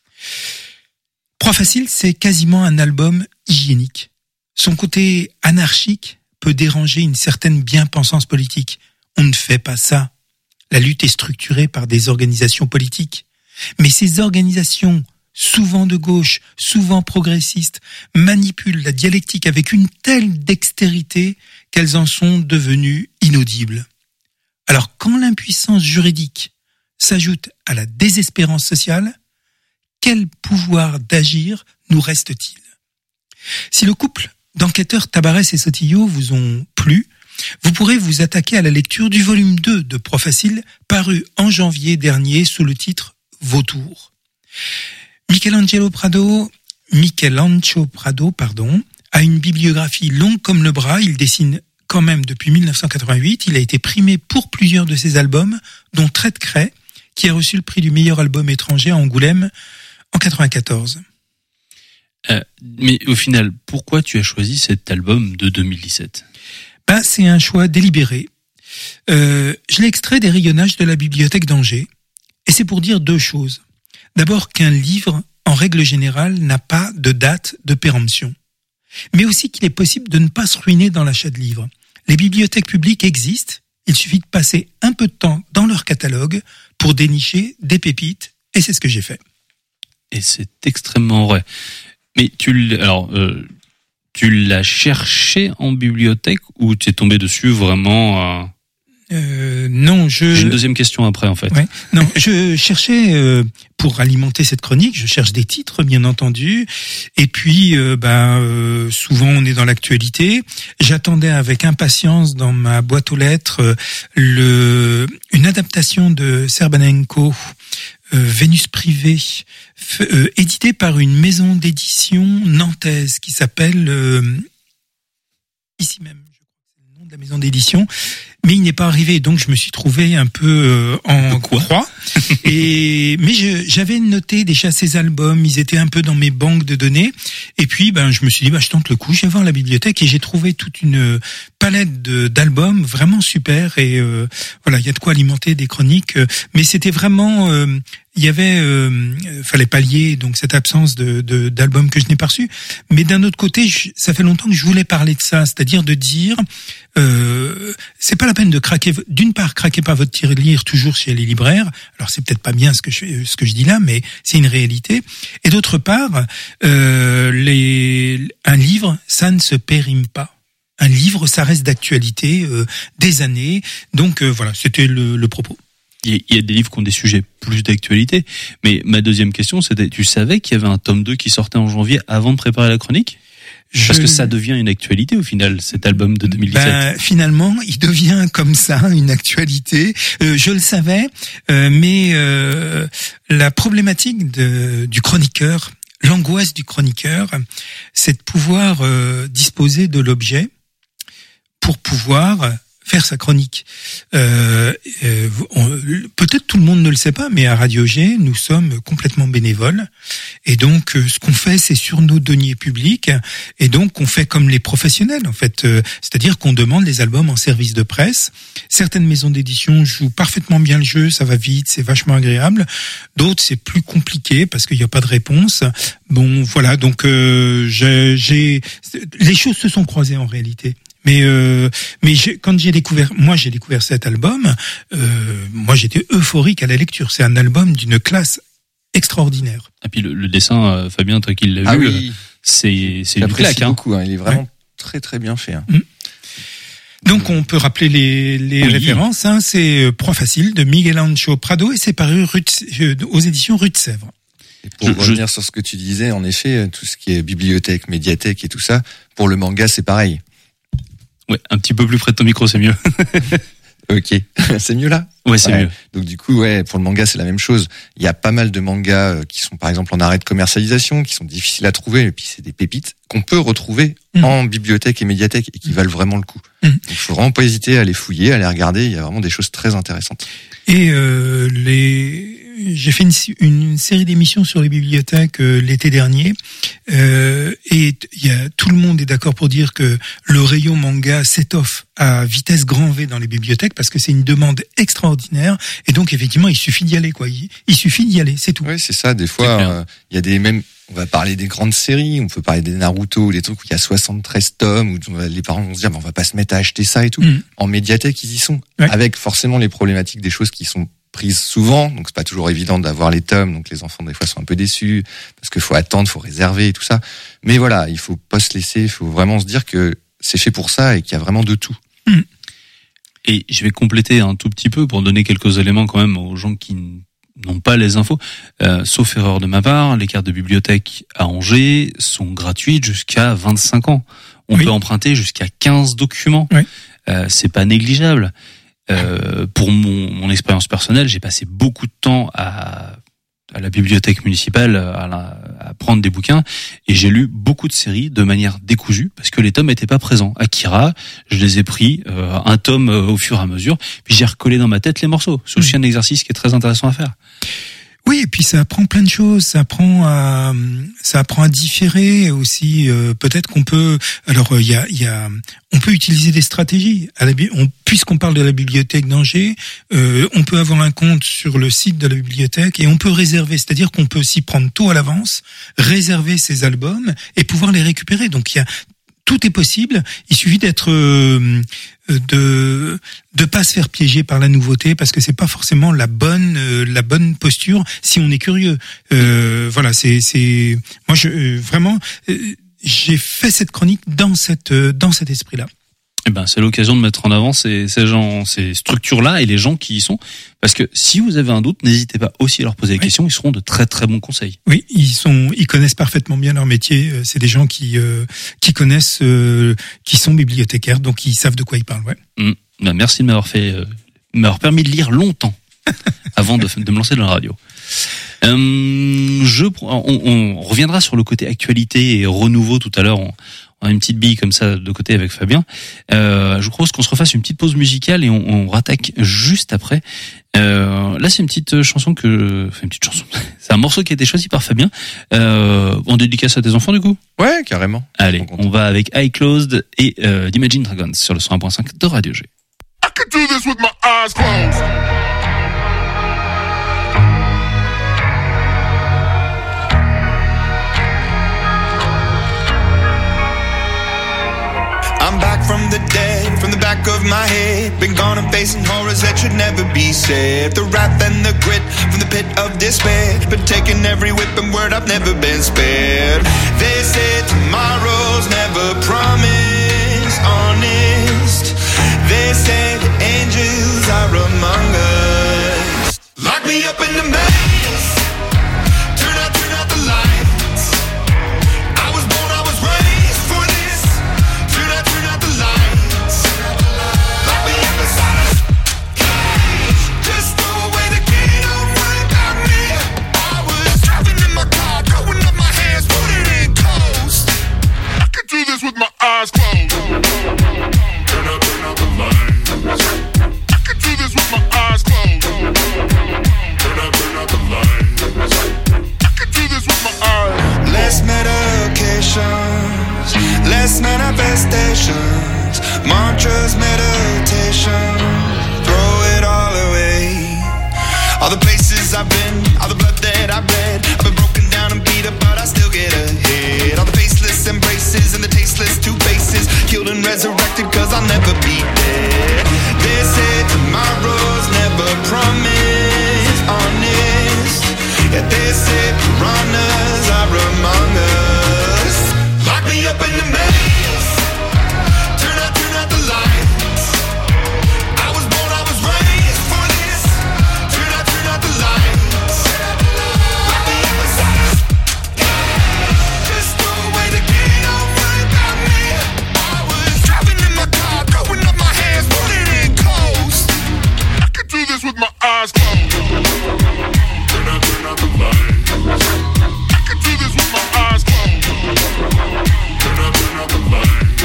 Proie Facile, c'est quasiment un album hygiénique. Son côté anarchique peut déranger une certaine bien-pensance politique. On ne fait pas ça. La lutte est structurée par des organisations politiques. Mais ces organisations, souvent de gauche, souvent progressistes, manipulent la dialectique avec une telle dextérité qu'elles en sont devenues inaudibles. Alors quand l'impuissance juridique s'ajoute à la désespérance sociale, quel pouvoir d'agir nous reste-t-il ? Si le couple d'enquêteurs Tabarès et Sotillo vous ont plu, vous pourrez vous attaquer à la lecture du volume deux de Profacile, paru en janvier dernier sous le titre Vautour. Michelangelo Prado, Michelangelo Prado, pardon, a une bibliographie longue comme le bras. Il dessine quand même depuis dix-neuf cent quatre-vingt-huit. Il a été primé pour plusieurs de ses albums, dont Trait de craie, qui a reçu le prix du meilleur album étranger à Angoulême en quatre-vingt-quatorze. Euh, mais au final, pourquoi tu as choisi cet album de deux mille dix-sept ? Ben, c'est un choix délibéré. Euh, je l'ai extrait des rayonnages de la bibliothèque d'Angers, et c'est pour dire deux choses. D'abord qu'un livre, en règle générale, n'a pas de date de péremption, mais aussi qu'il est possible de ne pas se ruiner dans l'achat de livres. Les bibliothèques publiques existent, il suffit de passer un peu de temps dans leur catalogue pour dénicher des pépites, et c'est ce que j'ai fait. Et c'est extrêmement vrai. Mais tu l'as, alors, euh, tu l'as cherché en bibliothèque ou tu es tombé dessus vraiment euh... Euh, non, je. J'ai une deuxième question après, en fait. Ouais. Non, je cherchais euh, pour alimenter cette chronique, je cherche des titres, bien entendu, et puis, euh, ben, euh, souvent on est dans l'actualité. J'attendais avec impatience dans ma boîte aux lettres euh, le une adaptation de Serbanenko, euh, Vénus privée, f- euh, éditée par une maison d'édition nantaise qui s'appelle euh, ici même. De la maison d'édition, mais il n'est pas arrivé, donc je me suis trouvé un peu euh, en croix. Et mais je, j'avais noté déjà ces albums, ils étaient un peu dans mes banques de données. Et puis, ben, je me suis dit, bah, je tente le coup, je vais voir la bibliothèque et j'ai trouvé toute une palette de, d'albums vraiment super. Et euh, voilà, il y a de quoi alimenter des chroniques. Mais c'était vraiment, euh, il y avait, euh, fallait pallier donc cette absence de, de d'albums que je n'ai pas reçus. Mais d'un autre côté, je, ça fait longtemps que je voulais parler de ça, c'est-à-dire de dire. Euh, c'est pas la peine de craquer. D'une part, craquez pas votre tirelire toujours chez les libraires. Alors c'est peut-être pas bien ce que je ce que je dis là, mais c'est une réalité. Et d'autre part, euh, les un livre, ça ne se périme pas. Un livre, ça reste d'actualité euh, des années. Donc euh, voilà, c'était le, le propos. Il y a des livres qui ont des sujets plus d'actualité, mais ma deuxième question, c'était, tu savais qu'il y avait un tome deux qui sortait en janvier avant de préparer la chronique ? Parce Je... que ça devient une actualité au final, cet album de deux mille dix-sept. Ben, finalement, il devient comme ça une actualité. Euh, je le savais, euh, mais euh, la problématique de, du chroniqueur, l'angoisse du chroniqueur, c'est de pouvoir euh, disposer de l'objet pour pouvoir faire sa chronique. Euh, euh, on, peut-être tout le monde ne le sait pas, mais à Radio G, nous sommes complètement bénévoles. Et donc, euh, ce qu'on fait, c'est sur nos deniers publics. Et donc, on fait comme les professionnels, en fait. Euh, c'est-à-dire qu'on demande les albums en service de presse. Certaines maisons d'édition jouent parfaitement bien le jeu, ça va vite, c'est vachement agréable. D'autres, c'est plus compliqué parce qu'il n'y a pas de réponse. Bon, voilà. Donc, euh, j'ai, j'ai, les choses se sont croisées en réalité. Mais euh, mais j'ai, quand j'ai découvert, moi j'ai découvert cet album, euh, moi j'étais euphorique à la lecture. C'est un album d'une classe extraordinaire. Et puis le, le dessin, euh, Fabien, toi qui l'as ah vu, oui. euh, c'est c'est une J'apprécie claque. Hein. beaucoup, hein. Il est vraiment ouais. très très bien fait. Hein. Mmh. Donc on peut rappeler les, les oui. références. Hein. C'est Profacile de Michelangelo Prado et c'est paru rue de, aux éditions Rue de Sèvres. Et pour Je, revenir je... sur ce que tu disais, en effet, tout ce qui est bibliothèque, médiathèque et tout ça, pour le manga, c'est pareil. Ouais, un petit peu plus près de ton micro, c'est mieux. Ok, c'est mieux là. Ouais, c'est ouais. mieux. Donc du coup, ouais, pour le manga, c'est la même chose. Il y a pas mal de mangas qui sont par exemple en arrêt de commercialisation, qui sont difficiles à trouver, et puis c'est des pépites qu'on peut retrouver mmh. en bibliothèque et médiathèque et qui valent vraiment le coup. Mmh. Donc il faut vraiment pas hésiter à les fouiller, à les regarder. Il y a vraiment des choses très intéressantes. Et euh, les j'ai fait une, une série d'émissions sur les bibliothèques euh, l'été dernier, euh, et il y a tout le monde est d'accord pour dire que le rayon manga s'étoffe à vitesse grand V dans les bibliothèques parce que c'est une demande extraordinaire, et donc effectivement il suffit d'y aller, quoi. Il, il suffit d'y aller, c'est tout. Oui, c'est ça. Des fois, il euh, y a des mêmes. On va parler des grandes séries, on peut parler des Naruto, des trucs où il y a soixante-treize tomes, où les parents vont se dire, bah, on va pas se mettre à acheter ça et tout. Mmh. En médiathèque, ils y sont. Ouais. Avec forcément les problématiques des choses qui sont prises souvent, donc c'est pas toujours évident d'avoir les tomes, donc les enfants des fois sont un peu déçus, parce qu'il faut attendre, faut réserver et tout ça. Mais voilà, il faut pas se laisser, il faut vraiment se dire que c'est fait pour ça et qu'il y a vraiment de tout. Mmh. Et je vais compléter un tout petit peu pour donner quelques éléments quand même aux gens qui n'ont pas les infos. Euh, sauf erreur de ma part, les cartes de bibliothèque à Angers sont gratuites jusqu'à vingt-cinq ans. On oui. peut emprunter jusqu'à quinze documents. Oui. Euh, c'est pas négligeable. Euh, pour mon, mon expérience personnelle, j'ai passé beaucoup de temps à, à la bibliothèque municipale à, la, à prendre des bouquins et j'ai lu beaucoup de séries de manière décousue parce que les tomes n'étaient pas présents. Akira, je les ai pris euh, un tome euh, au fur et à mesure, puis j'ai recollé dans ma tête les morceaux. C'est aussi un exercice qui est très intéressant à faire. Oui, et puis ça apprend plein de choses. Ça apprend à, ça apprend à différer aussi. Euh, peut-être qu'on peut. Alors, il y a, il y a, on peut utiliser des stratégies. À la, on, puisqu'on parle de la bibliothèque d'Angers, euh, on peut avoir un compte sur le site de la bibliothèque et on peut réserver. C'est-à-dire qu'on peut s'y prendre tôt à l'avance, réserver ses albums et pouvoir les récupérer. Donc, il y a tout est possible. Il suffit d'être euh, de de pas se faire piéger par la nouveauté parce que c'est pas forcément la bonne euh, la bonne posture si on est curieux. Euh, voilà, c'est c'est moi je euh, vraiment euh, j'ai fait cette chronique dans cette euh, dans cet esprit-là. Eh ben, c'est l'occasion de mettre en avant ces, ces gens, ces structures-là et les gens qui y sont. Parce que si vous avez un doute, n'hésitez pas aussi à leur poser des oui. questions. Ils seront de très très bons conseils. Oui, ils sont, ils connaissent parfaitement bien leur métier. C'est des gens qui euh, qui connaissent, euh, qui sont bibliothécaires, donc ils savent de quoi ils parlent. Ouais. Mmh. Ben, merci de m'avoir fait, euh, m'avoir permis de lire longtemps avant de, de me lancer dans la radio. Euh, je, on, on reviendra sur le côté actualité et renouveau tout à l'heure. On, on a une petite bille comme ça de côté avec Fabien. Euh, je vous propose qu'on se refasse une petite pause musicale et on, on rattaque juste après. Euh, là, c'est une petite chanson que, enfin une petite chanson. C'est un morceau qui a été choisi par Fabien. Euh, on dédicace à tes enfants du coup. Ouais, carrément. Allez, on va avec Eye Closed et euh, d'Imagine Dragons sur le cent un point cinq de Radio G. I could do this with my eyes closed. I'm back from the dead, from the back of my head. Been gone and facing horrors that should never be said. The wrath and the grit from the pit of despair. Been taking every whip and word, I've never been spared. They say tomorrow's never promised, honest. They say the angels are among us. Lock me up in the maze. Turn out, turn out the lights. I was born, I was raised for this. Turn out, turn out the lights. Lock me up inside a cage. Just throw away the key, don't worry about me. I was driving in my car, throwing up my hands, putting in coast. I could do this with my eyes closed. Turn out, turn out the lights. I could do this with my eyes closed. Turn out, turn out the lights. I could do this with my eyes. Less medications, less manifestations, mantras, meditation, throw it all away. All the places I've been, all the blood that I've bled, I've been broken down and beat up, but I still get ahead. All the faceless embraces and the tasteless two faces, killed and resurrected cause I'll never be dead. They say tomorrow's never promised, honest. Yeah, they say piranhas are among us. Lock me up in the maze. Turn out, turn out the lights. I was born, I was raised for this. Turn out, turn out the lights. Lock me up inside a cage. Just throw away the key, don't worry about me. I was driving in my car, throwing up my hands, putting in coast. I could do this with my eyes closed. Turn out, turn out the lights. I could do this with my eyes closed. Turn out, turn out the lights.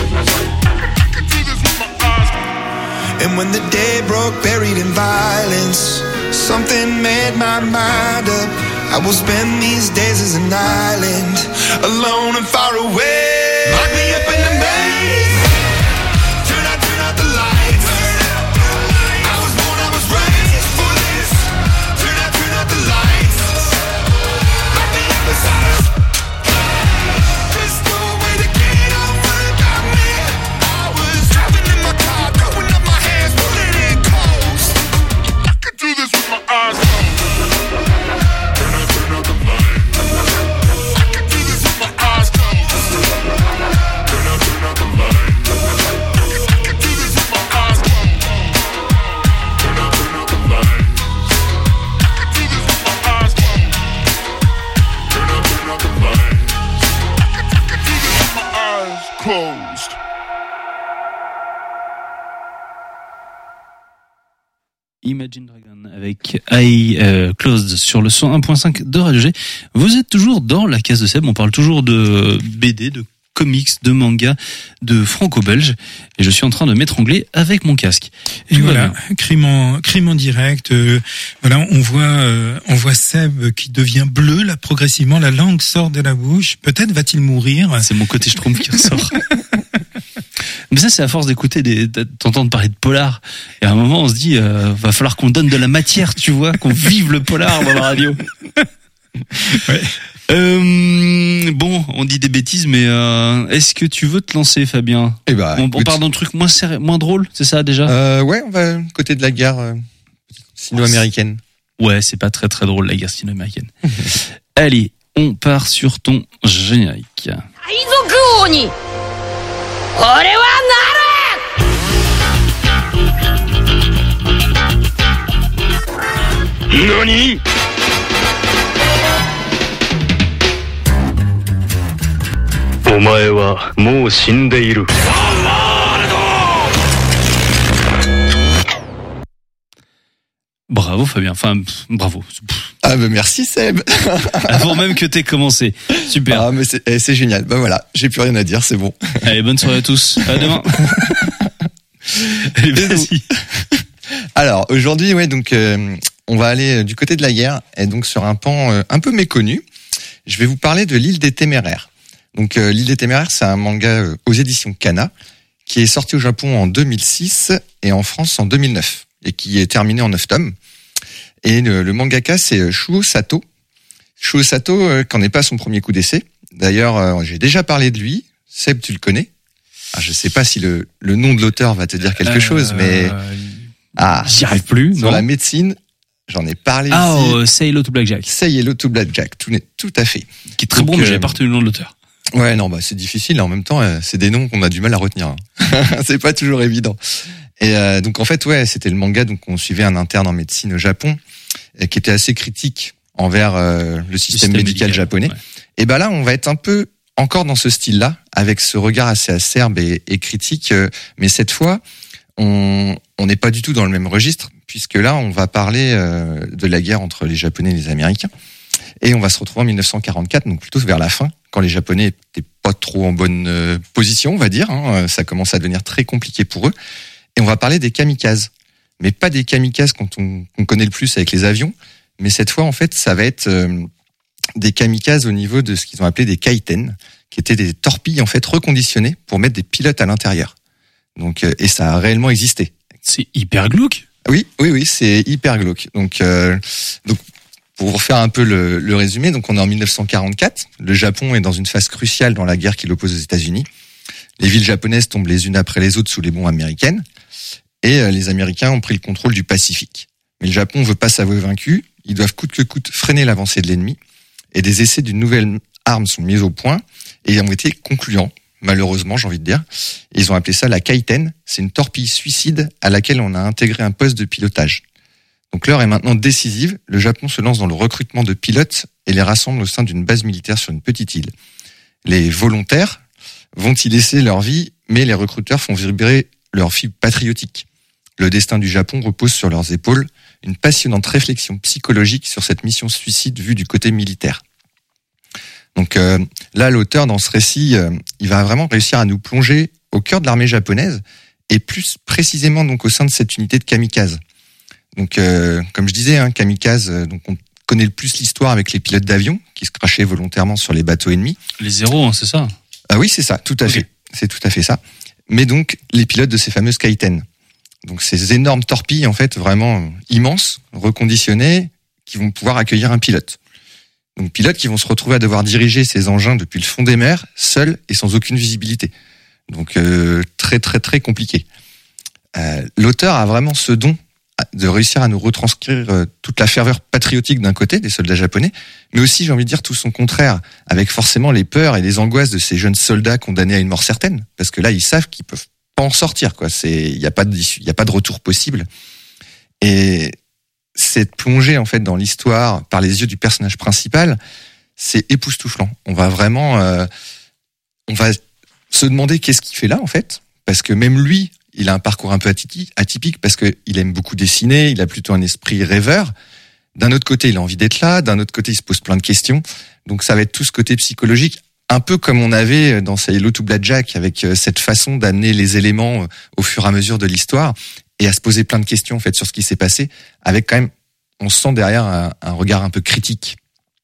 I could do this with my eyes closed. And when the day broke, buried in violence, something made my mind up. I will spend these days as an island, alone and far away. Lock me up in the maze. Turn out, turn out the lights. I was born, I was raised for this. Turn out, turn out the lights. Lock me up inside a cage. Just throw away the key, don't worry about me. I was driving in my car, throwing up my hands, putting in coast. I could do this with my eyes closed. Turn out, turn out the lights. I could do this with my eyes closed. closed. Imagine Dragon avec Eye euh, Closed sur le cent un point cinq de Radio G. Vous êtes toujours dans la case de Seb, on parle toujours de B D, de comics, de manga, de franco-belge, et je suis en train de m'étrangler avec mon casque. Et voilà, crime en, crime en direct. Euh, voilà, on voit, euh, on voit Seb qui devient bleu là progressivement. La langue sort de la bouche. Peut-être va-t-il mourir. C'est mon côté schtroumpf qui ressort. Mais ça, c'est à force d'écouter, des, d'entendre parler de polar. Et à un moment, on se dit, euh, va falloir qu'on donne de la matière, tu vois, qu'on vive le polar dans la radio. Ouais. Euh, bon, on dit des bêtises, mais euh, est-ce que tu veux te lancer, Fabien? Eh ben, on, on part d'un truc moins serré, moins drôle, c'est ça déjà? Euh, ouais, on va côté de la guerre euh, sino-américaine. Ouais, c'est pas très très drôle la guerre sino-américaine. Allez, on part sur ton générique. 何 お前はもう死んでいる。 Bravo Fabien, enfin bravo. Ah bah merci Seb. Avant même que t'aies commencé. Super. Ah mais c'est, eh, c'est génial. Bah voilà, j'ai plus rien à dire, c'est bon. Allez, bonne soirée à tous. À demain. Allez, vas-y. Alors aujourd'hui, ouais, donc euh, on va aller du côté de la guerre et donc sur un pan euh, un peu méconnu. Je vais vous parler de l'île des Téméraires. Donc euh, l'île des Téméraires, c'est un manga euh, aux éditions Kana qui est sorti au Japon en deux mille six et en France en deux mille neuf et qui est terminé en neuf tomes. Et le, le mangaka, c'est Shuo Sato. Shuo Sato, euh, qu'en est pas son premier coup d'essai. D'ailleurs, euh, j'ai déjà parlé de lui. Seb, tu le connais? Alors, je sais pas si le, le nom de l'auteur va te dire quelque euh, chose, mais ah, j'y arrive plus. Sur non la médecine, j'en ai parlé ah, ici. Ah, oh, Say Hello to Blackjack. Say Hello to Blackjack, tout, tout à fait. Qui est très donc, bon, mais euh, j'avais pas retenu le nom de l'auteur. Ouais, non, bah c'est difficile. En même temps, euh, c'est des noms qu'on a du mal à retenir. Hein. C'est pas toujours évident. Et euh, donc en fait, ouais, c'était le manga. Donc on suivait un interne en médecine au Japon et qui était assez critique envers euh, le système, le système médical, médical japonais. Ouais. Et ben là, on va être un peu encore dans ce style-là, avec ce regard assez acerbe et, et critique. Euh, mais cette fois, on on n'est pas du tout dans le même registre, puisque là, on va parler euh, de la guerre entre les Japonais et les Américains. Et on va se retrouver en dix-neuf cent quarante-quatre, donc plutôt vers la fin, quand les Japonais étaient pas trop en bonne euh, position, on va dire. Hein, ça commence à devenir très compliqué pour eux. Et on va parler des kamikazes. Mais pas des kamikazes quand on, on connaît le plus avec les avions. Mais cette fois, en fait, ça va être euh, des kamikazes au niveau de ce qu'ils ont appelé des kaiten, qui étaient des torpilles, en fait, reconditionnées pour mettre des pilotes à l'intérieur. Donc, euh, et ça a réellement existé. C'est hyper glauque. Oui, oui, oui, c'est hyper glauque. Donc, euh, donc, pour vous refaire un peu le, le résumé, donc on est en dix-neuf cent quarante-quatre. Le Japon est dans une phase cruciale dans la guerre qui l'oppose aux États-Unis. Les villes japonaises tombent les unes après les autres sous les bombes américaines. Et euh, les Américains ont pris le contrôle du Pacifique. Mais le Japon veut pas s'avouer vaincu. Ils doivent coûte que coûte freiner l'avancée de l'ennemi. Et des essais d'une nouvelle arme sont mis au point et ont été concluants. Malheureusement, j'ai envie de dire. Et ils ont appelé ça la Kaiten. C'est une torpille suicide à laquelle on a intégré un poste de pilotage. Donc l'heure est maintenant décisive. Le Japon se lance dans le recrutement de pilotes et les rassemble au sein d'une base militaire sur une petite île. Les volontaires vont y laisser leur vie, mais les recruteurs font vibrer leur fibre patriotique. Le destin du Japon repose sur leurs épaules. Une passionnante réflexion psychologique sur cette mission suicide vue du côté militaire. Donc euh, là, l'auteur, dans ce récit, euh, il va vraiment réussir à nous plonger au cœur de l'armée japonaise et plus précisément donc au sein de cette unité de kamikaze. Donc, euh, comme je disais, hein, kamikaze, euh, donc on connaît le plus l'histoire avec les pilotes d'avion qui se crachaient volontairement sur les bateaux ennemis. Les zéros, hein, c'est ça? Ah oui, c'est ça, tout à okay. fait. C'est tout à fait ça. Mais donc, les pilotes de ces fameuses kaiten. Donc, ces énormes torpilles, en fait, vraiment immenses, reconditionnées, qui vont pouvoir accueillir un pilote. Donc, pilotes qui vont se retrouver à devoir diriger ces engins depuis le fond des mers, seuls et sans aucune visibilité. Donc, euh, très, très, très compliqué. Euh, l'auteur a vraiment ce don de réussir à nous retranscrire toute la ferveur patriotique d'un côté des soldats japonais, mais aussi, j'ai envie de dire, tout son contraire, avec forcément les peurs et les angoisses de ces jeunes soldats condamnés à une mort certaine, parce que là, ils savent qu'ils peuvent pas en sortir, quoi. C'est, il y a pas d'issue, il y a pas de retour possible. Et cette plongée, en fait, dans l'histoire par les yeux du personnage principal, c'est époustouflant. On va vraiment, euh, on va se demander qu'est-ce qu'il fait là en fait, parce que même lui, il a un parcours un peu atypique parce que il aime beaucoup dessiner, il a plutôt un esprit rêveur. D'un autre côté, il a envie d'être là, d'un autre côté, il se pose plein de questions. Donc ça va être tout ce côté psychologique, un peu comme on avait dans Say Hello to Blackjack, avec cette façon d'amener les éléments au fur et à mesure de l'histoire et à se poser plein de questions en fait sur ce qui s'est passé, avec quand même, on sent derrière un, un regard un peu critique.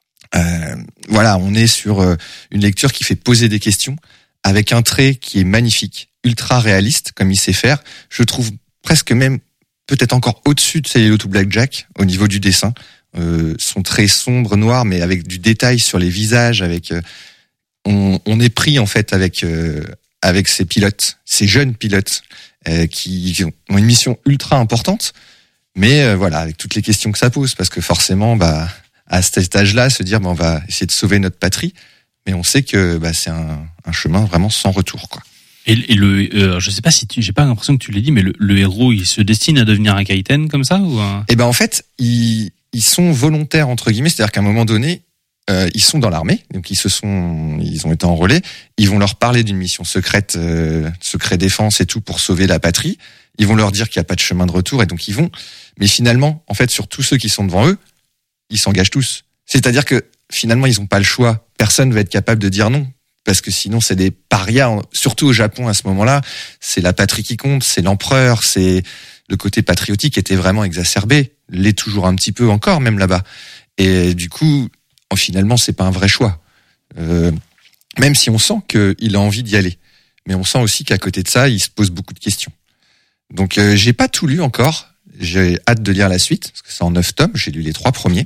Euh, voilà, on est sur une lecture qui fait poser des questions, avec un trait qui est magnifique, ultra réaliste, comme il sait faire. Je trouve presque même peut-être encore au-dessus de Say Hello to Blackjack au niveau du dessin. Euh, son trait sombre, noir, mais avec du détail sur les visages, avec euh, on, on est pris en fait avec euh, avec ces pilotes, ces jeunes pilotes euh, qui ont une mission ultra importante, mais euh, voilà, avec toutes les questions que ça pose, parce que forcément, bah à cet âge-là, se dire, bah, on va essayer de sauver notre patrie, mais on sait que bah, c'est un, un chemin vraiment sans retour, quoi. Et, et le, euh, je sais pas si tu, j'ai pas l'impression que tu l'as dit, mais le, le héros, il se destine à devenir un Kaiten comme ça ou un... Eh ben en fait, ils, ils sont volontaires entre guillemets, c'est-à-dire qu'à un moment donné, euh, ils sont dans l'armée, donc ils se sont, ils ont été enrôlés. Ils vont leur parler d'une mission secrète, euh, secret défense et tout pour sauver la patrie. Ils vont leur dire qu'il n'y a pas de chemin de retour et donc ils vont. Mais finalement, en fait, sur tous ceux qui sont devant eux, ils s'engagent tous. C'est-à-dire que finalement, ils n'ont pas le choix. Personne va être capable de dire non. Parce que sinon c'est des parias, surtout au Japon à ce moment-là, c'est la patrie qui compte, c'est l'empereur, c'est le côté patriotique était vraiment exacerbé, l'est toujours un petit peu encore même là-bas. Et du coup, finalement c'est pas un vrai choix. Euh, même si on sent qu'il a envie d'y aller, mais on sent aussi qu'à côté de ça, il se pose beaucoup de questions. Donc euh, j'ai pas tout lu encore, j'ai hâte de lire la suite parce que c'est en neuf tomes, j'ai lu les trois premiers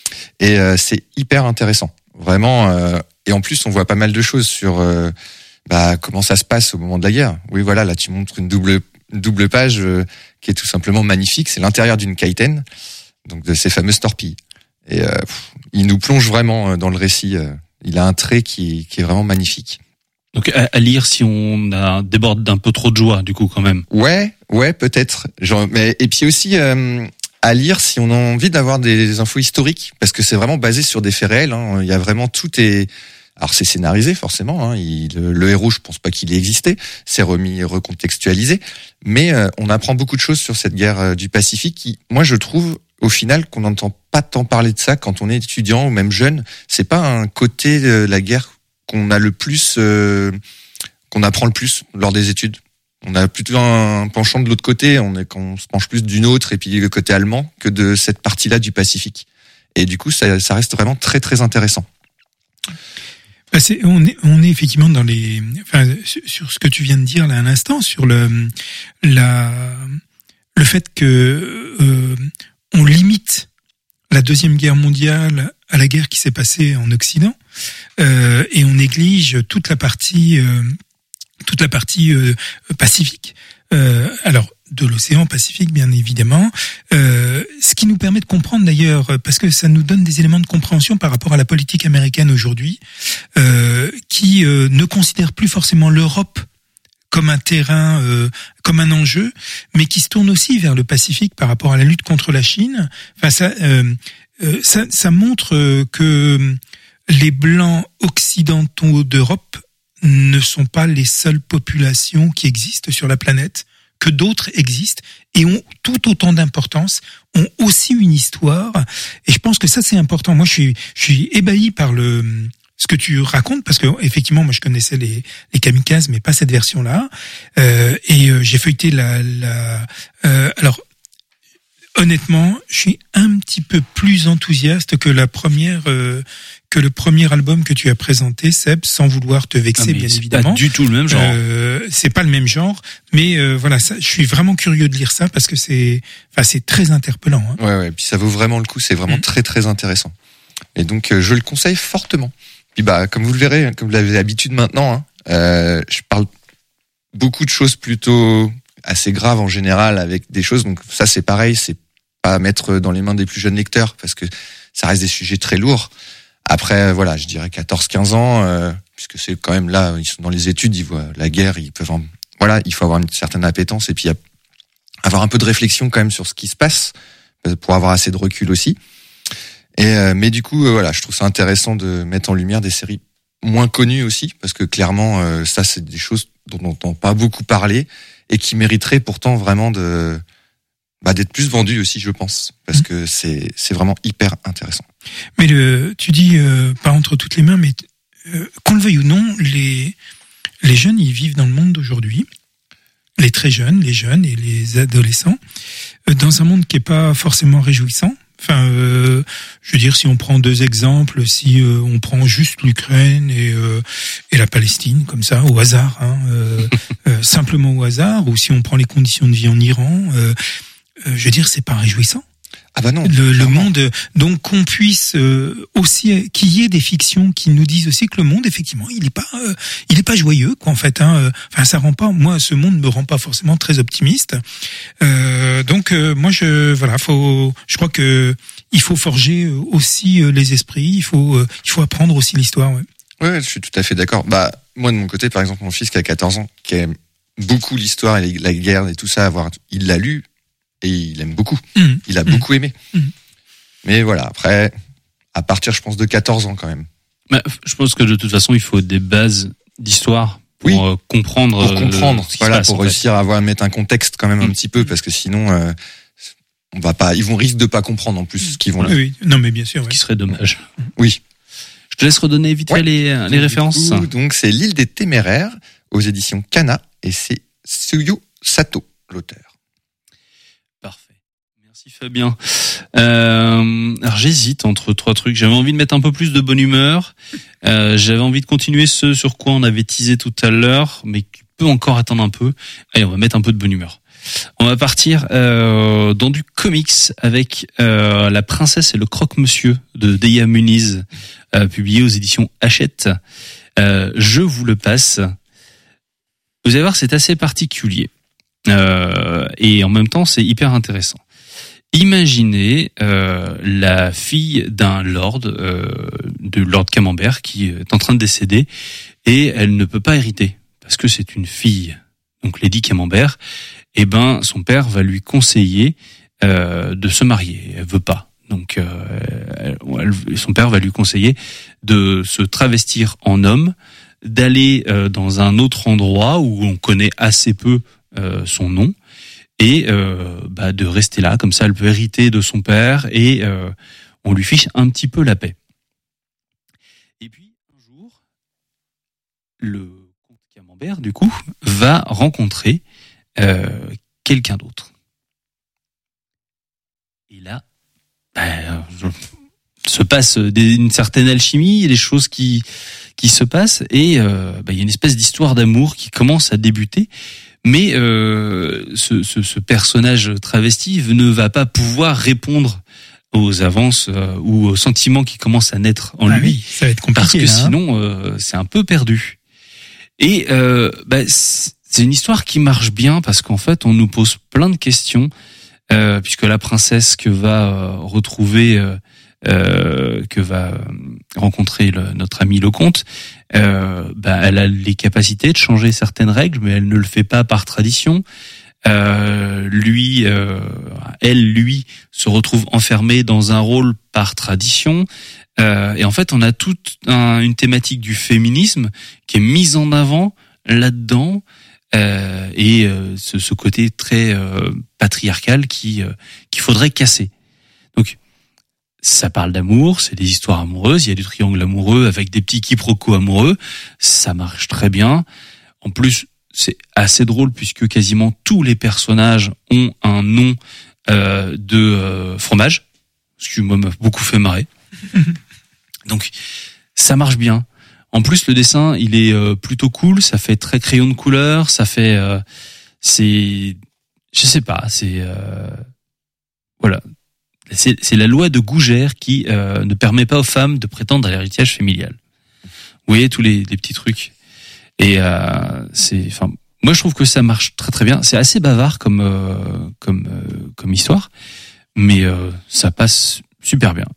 et euh, c'est hyper intéressant, vraiment. Euh, Et en plus, on voit pas mal de choses sur euh, bah, comment ça se passe au moment de la guerre. Oui, voilà, là, tu montres une double, une double page euh, qui est tout simplement magnifique. C'est l'intérieur d'une Kaiten, donc de ces fameuses torpilles. Et euh, pff, il nous plonge vraiment dans le récit. Euh, il a un trait qui, qui est vraiment magnifique. Donc à, à lire si on a, déborde d'un peu trop de joie, du coup, quand même. Ouais, ouais, peut-être. Genre, mais et puis aussi. Euh, à lire si on a envie d'avoir des infos historiques, parce que c'est vraiment basé sur des faits réels. Hein. Il y a vraiment tout est. Alors c'est scénarisé forcément. Hein. Il, le, le héros, je pense pas qu'il ait existé. C'est remis, recontextualisé, mais euh, on apprend beaucoup de choses sur cette guerre euh, du Pacifique. Qui, moi, je trouve au final qu'on n'entend pas tant parler de ça quand on est étudiant ou même jeune. C'est pas un côté de la guerre qu'on a le plus, euh, qu'on apprend le plus lors des études. On a plutôt un penchant de l'autre côté, on est, on se penche plus d'une autre et puis le côté allemand que de cette partie-là du Pacifique. Et du coup, ça, ça reste vraiment très très intéressant. Bah c'est, on est, on est effectivement dans les, enfin, sur ce que tu viens de dire là à l'instant, sur le, la, le fait que euh, on limite la deuxième guerre mondiale à la guerre qui s'est passée en Occident, euh, et on néglige toute la partie euh, toute la partie euh, pacifique, euh, alors de l'océan Pacifique bien évidemment, euh, ce qui nous permet de comprendre d'ailleurs, parce que ça nous donne des éléments de compréhension par rapport à la politique américaine aujourd'hui, euh, qui euh, ne considère plus forcément l'Europe comme un terrain, euh, comme un enjeu, mais qui se tourne aussi vers le Pacifique par rapport à la lutte contre la Chine. Enfin, ça, euh, euh, ça, ça montre euh, que les Blancs occidentaux d'Europe ne sont pas les seules populations qui existent sur la planète, que d'autres existent et ont tout autant d'importance, ont aussi une histoire. Et je pense que ça c'est important. Moi je suis, je suis ébahi par le ce que tu racontes, parce que effectivement moi je connaissais les, les kamikazes, mais pas cette version-là. Euh, et euh, j'ai feuilleté la, la euh, alors. Honnêtement, je suis un petit peu plus enthousiaste que la première, euh, que le premier album que tu as présenté, Seb, sans vouloir te vexer, ah, bien c'est évidemment. Pas du tout le même genre. Euh, c'est pas le même genre, mais euh, voilà, ça, je suis vraiment curieux de lire ça parce que c'est, enfin, c'est très interpellant. Hein. Ouais, ouais. Puis ça vaut vraiment le coup. C'est vraiment mmh. très, très intéressant. Et donc, euh, je le conseille fortement. Puis bah, comme vous le verrez, comme vous l'avez l'habitude maintenant, hein, euh, je parle beaucoup de choses plutôt assez grave en général, avec des choses, donc ça c'est pareil, c'est pas à mettre dans les mains des plus jeunes lecteurs parce que ça reste des sujets très lourds. Après voilà, je dirais quatorze quinze ans, euh, puisque c'est quand même là, ils sont dans les études, ils voient la guerre, ils peuvent en... voilà, il faut avoir une certaine appétence et puis avoir un peu de réflexion quand même sur ce qui se passe pour avoir assez de recul aussi. Et euh, mais du coup euh, voilà, je trouve ça intéressant de mettre en lumière des séries moins connues aussi, parce que clairement, euh, ça, c'est des choses dont on n'entend pas beaucoup parler et qui mériteraient pourtant vraiment de, bah, d'être plus vendues aussi, je pense, parce mmh. que c'est, c'est vraiment hyper intéressant. Mais le, tu dis euh, pas entre toutes les mains, mais euh, qu'on le veuille ou non, les les jeunes, ils vivent dans le monde d'aujourd'hui, les très jeunes, les jeunes et les adolescents, euh, dans un monde qui est pas forcément réjouissant. Enfin, euh, je veux dire, si on prend deux exemples, si euh, on prend juste l'Ukraine et euh, et la Palestine, comme ça, au hasard, hein, euh, euh, simplement au hasard, ou si on prend les conditions de vie en Iran, euh, euh, je veux dire, c'est pas réjouissant. Ah bah non. Le, le monde, donc qu'on puisse euh, aussi, qu'il y ait des fictions qui nous disent aussi que le monde, effectivement, il est pas, euh, il est pas joyeux, quoi. En fait, hein. Enfin, ça rend pas. Moi, ce monde me rend pas forcément très optimiste. Euh, donc, euh, moi, je, voilà, faut, je crois que il faut forger aussi les esprits. Il faut, euh, il faut apprendre aussi l'histoire. Ouais. Ouais, je suis tout à fait d'accord. Bah, moi de mon côté, par exemple, mon fils qui a quatorze ans, qui aime beaucoup l'histoire et la guerre et tout ça, avoir, il l'a lu. Et il aime beaucoup. Mmh. Il a mmh. beaucoup aimé. Mmh. Mais voilà, après, à partir, je pense, de quatorze ans quand même. Bah, je pense que de toute façon, il faut des bases d'histoire pour oui. euh, comprendre. Pour comprendre, euh, ce qui voilà, se passe, pour réussir fait. à avoir, à mettre un contexte quand même mmh. un petit peu, parce que sinon, euh, on va pas, ils vont risquer de pas comprendre en plus ce qu'ils vont là. Oui, non, mais bien sûr. Ce ouais. qui serait dommage. Oui. Je te laisse redonner vite fait ouais. les, les références. Coup, donc, c'est L'île des Téméraires aux éditions Kana et c'est Tsuyu Sato, l'auteur. Merci Fabien. Euh, alors j'hésite entre trois trucs. J'avais envie de mettre un peu plus de bonne humeur. Euh, j'avais envie de continuer ce sur quoi on avait teasé tout à l'heure, mais qui peut encore attendre un peu. Allez, on va mettre un peu de bonne humeur. On va partir euh, dans du comics avec euh, La Princesse et le Croque-Monsieur de Deya Muniz, euh, publié aux éditions Hachette. Euh, je vous le passe. Vous allez voir, c'est assez particulier. Euh, et en même temps, c'est hyper intéressant. Imaginez euh, la fille d'un lord, euh, de Lord Camembert, qui est en train de décéder et elle ne peut pas hériter parce que c'est une fille. Donc Lady Camembert, eh ben son père va lui conseiller euh, de se marier. Elle veut pas. Donc euh, elle, elle, son père va lui conseiller de se travestir en homme, d'aller euh, dans un autre endroit où on connaît assez peu euh, son nom. Et euh, bah, de rester là, comme ça elle peut hériter de son père et euh, on lui fiche un petit peu la paix. Et puis un jour, le comte Camembert, du coup, va rencontrer euh, quelqu'un d'autre. Et là, bah, se passe des, une certaine alchimie, il y a des choses qui qui se passent et euh, bah, il y a une espèce d'histoire d'amour qui commence à débuter. Mais euh, ce, ce, ce personnage travesti ne va pas pouvoir répondre aux avances euh, ou aux sentiments qui commencent à naître en ah lui, oui, ça va être compliqué, parce que là, hein. sinon euh, c'est un peu perdu. Et euh, bah, c'est une histoire qui marche bien parce qu'en fait on nous pose plein de questions euh, puisque la princesse que va euh, retrouver euh, euh, que va rencontrer le, notre ami le comte, euh, bah, elle a les capacités de changer certaines règles, mais elle ne le fait pas par tradition. Euh, lui, euh, elle, lui, se retrouve enfermée dans un rôle par tradition. Euh, et en fait, on a toute un, une thématique du féminisme qui est mise en avant là-dedans. Euh, et euh, ce, ce côté très euh, patriarcal qui euh, qu'il faudrait casser. Donc ça parle d'amour, c'est des histoires amoureuses, il y a du triangle amoureux avec des petits quiproquos amoureux, ça marche très bien. En plus, c'est assez drôle puisque quasiment tous les personnages ont un nom euh, de euh, fromage, ce qui moi m'a beaucoup fait marrer. Donc ça marche bien. En plus, le dessin, il est euh, plutôt cool, ça fait très crayon de couleur, ça fait euh, c'est je sais pas, c'est euh, voilà. C'est, c'est la loi de Gougère qui euh, ne permet pas aux femmes de prétendre à l'héritage familial. Vous voyez tous les, les petits trucs. Et euh, c'est, enfin, moi je trouve que ça marche très très bien. C'est assez bavard comme euh, comme euh, comme histoire, mais euh, ça passe super bien.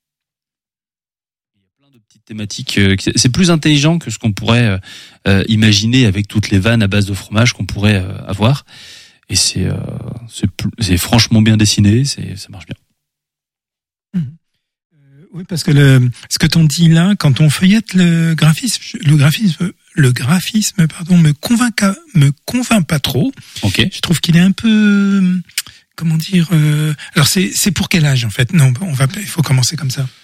Il y a plein de petites thématiques. Euh, c'est plus intelligent que ce qu'on pourrait euh, imaginer avec toutes les vannes à base de fromage qu'on pourrait euh, avoir. Et c'est euh, c'est, c'est franchement bien dessiné. C'est ça marche bien. Oui, parce que le, ce que t'en dis là, quand on feuillette le graphisme, le graphisme, le graphisme, pardon, me convainc, me convainc pas trop. Ok. Je trouve qu'il est un peu, comment dire, euh, alors c'est, c'est pour quel âge en fait? Non, on va, il faut commencer comme ça.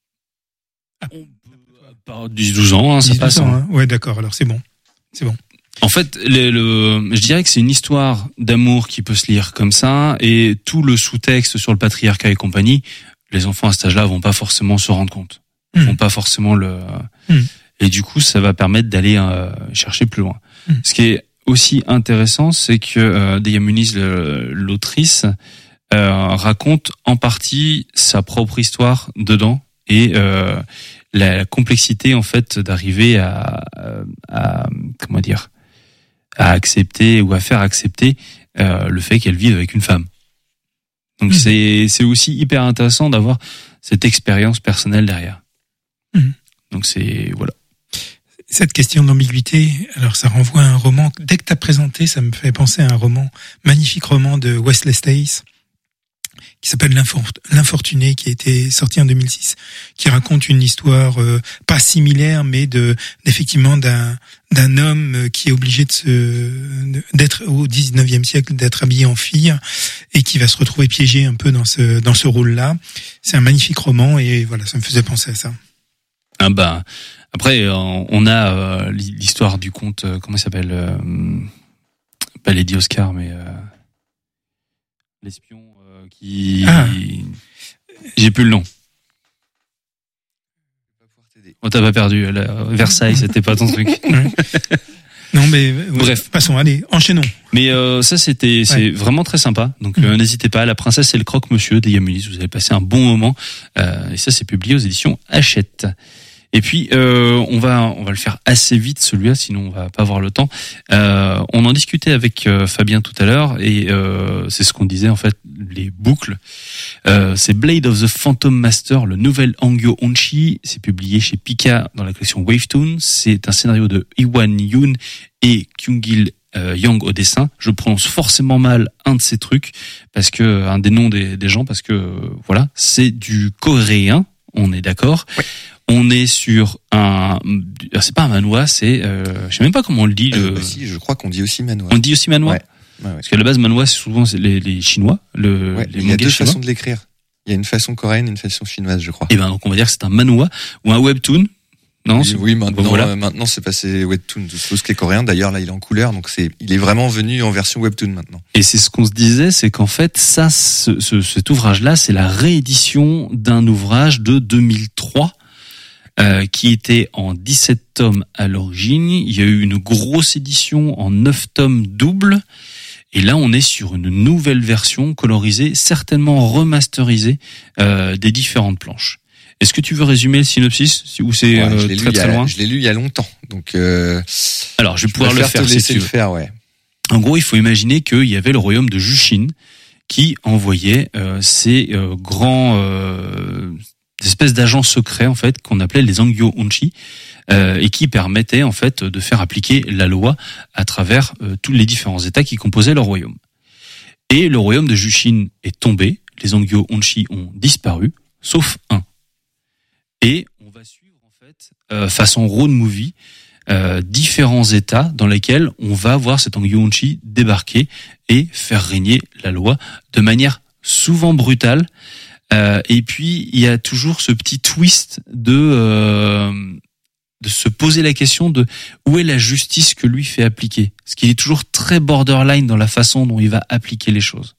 Par dix douze ans, hein, ça dix, passe. douze ans, Hein. hein. Ouais, d'accord. Alors c'est bon, c'est bon. En fait, le, le, je dirais que c'est une histoire d'amour qui peut se lire comme ça, et tout le sous-texte sur le patriarcat et compagnie, les enfants à cet âge-là vont pas forcément se rendre compte, mmh. vont pas forcément le, mmh. et du coup, ça va permettre d'aller euh, chercher plus loin. Mmh. Ce qui est aussi intéressant, c'est que euh, Deya Muniz, le, l'autrice, euh, raconte en partie sa propre histoire dedans, et euh, la, la complexité en fait d'arriver à, à, à comment dire, à accepter ou à faire accepter euh, le fait qu'elle vive avec une femme. Donc mmh. c'est c'est aussi hyper intéressant d'avoir cette expérience personnelle derrière. Mmh. Donc c'est voilà. Cette question d'ambiguïté, alors ça renvoie à un roman. Dès que t'as présenté, ça me fait penser à un roman, magnifique roman de Wesley Stace, qui s'appelle L'Infortuné, qui a été sorti en deux mille six, qui raconte une histoire euh, pas similaire, mais de d'effectivement d'un d'un homme qui est obligé de se d'être au dix-neuvième siècle, d'être habillé en fille, et qui va se retrouver piégé un peu dans ce dans ce rôle-là. C'est un magnifique roman, et voilà, ça me faisait penser à ça. Ah bah après on a euh, l'histoire du conte, comment il s'appelle, euh, pas Lady Oscar, mais euh, l'espion. Qui... Ah. J'ai plus le nom. On t'a pas perdu. La... Versailles, c'était pas ton truc. Non, mais bref, passons. Allez, enchaînons. Mais euh, ça, c'était, c'est ouais. vraiment très sympa. Donc, mmh. euh, n'hésitez pas. La princesse et le croque-monsieur Deya Muniz. Vous allez passer un bon moment. Euh, et ça, c'est publié aux éditions Hachette. Et puis euh, on va on va le faire assez vite celui-là, sinon on va pas avoir le temps. Euh, on en discutait avec euh, Fabien tout à l'heure, et euh, c'est ce qu'on disait en fait, les boucles. Euh, c'est Blade of the Phantom Master, le nouvel Hangyo Onshi. C'est publié chez Pika dans la collection Wavetoon. C'est un scénario de Iwan Yoon et Kyung-il euh, Yang au dessin. Je prononce forcément mal un de ces trucs parce que un des noms des, des gens parce que euh, voilà, c'est du coréen. On est d'accord. Ouais. On est sur un, c'est pas un manhwa, c'est, euh, je sais même pas comment on le dit. Euh, le... Si, je crois qu'on dit aussi manhwa. On dit aussi manhwa. Ouais. Ouais, ouais. Parce qu'à la base manhwa, c'est souvent les, les Chinois, le. Ouais, les il y a deux chinois. façons de l'écrire. Il y a une façon coréenne et une façon chinoise, je crois. Et ben donc on va dire que c'est un manhwa ou un webtoon. Non. Oui, oui maintenant, voilà. euh, maintenant c'est passé webtoon, tout ce qui est coréen. D'ailleurs là, il est en couleur, donc c'est, il est vraiment venu en version webtoon maintenant. Et c'est ce qu'on se disait, c'est qu'en fait, ça, ce, ce, cet ouvrage-là, c'est la réédition d'un ouvrage de deux mille trois. Euh, qui était en dix-sept tomes à l'origine. Il y a eu une grosse édition en neuf tomes double. Et là, on est sur une nouvelle version colorisée, certainement remasterisée, euh, des différentes planches. Est-ce que tu veux résumer le synopsis, ou c'est ouais, euh, très très a, loin? Je l'ai lu il y a longtemps. Donc, euh, alors, je vais pouvoir le faire, te si laisser tu le veux. faire, ouais. En gros, il faut imaginer qu'il y avait le royaume de Jushin qui envoyait euh, ces euh, grands... Euh, des espèces d'agents secrets en fait qu'on appelait les Hangyo Onshi euh, et qui permettaient en fait de faire appliquer la loi à travers euh, tous les différents États qui composaient leur royaume. Et le royaume de Jushin est tombé, les Hangyo Onshi ont disparu, sauf un. Et on va suivre en fait euh, façon road movie euh, différents États dans lesquels on va voir cet Hangyo Onshi débarquer et faire régner la loi de manière souvent brutale. Euh, et puis il y a toujours ce petit twist de euh, de se poser la question de où est la justice que lui fait appliquer, parce qu'il est toujours très borderline dans la façon dont il va appliquer les choses.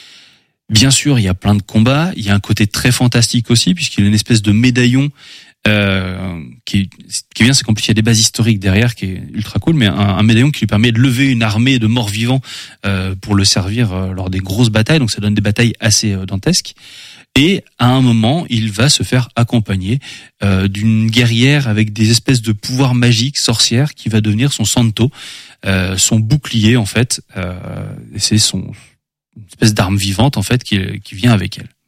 Bien sûr, il y a plein de combats, il y a un côté très fantastique aussi puisqu'il y a une espèce de médaillon euh, qui qui est bien, c'est qu'en plus il y a des bases historiques derrière qui est ultra cool, mais un, un médaillon qui lui permet de lever une armée de morts vivants euh, pour le servir euh, lors des grosses batailles, donc ça donne des batailles assez euh, dantesques. Et à un moment, il va se faire accompagner euh, d'une guerrière avec des espèces de pouvoirs magiques, sorcières, qui va devenir son santo, euh, son bouclier en fait. Euh, et c'est son une espèce d'arme vivante en fait qui, qui vient avec elle.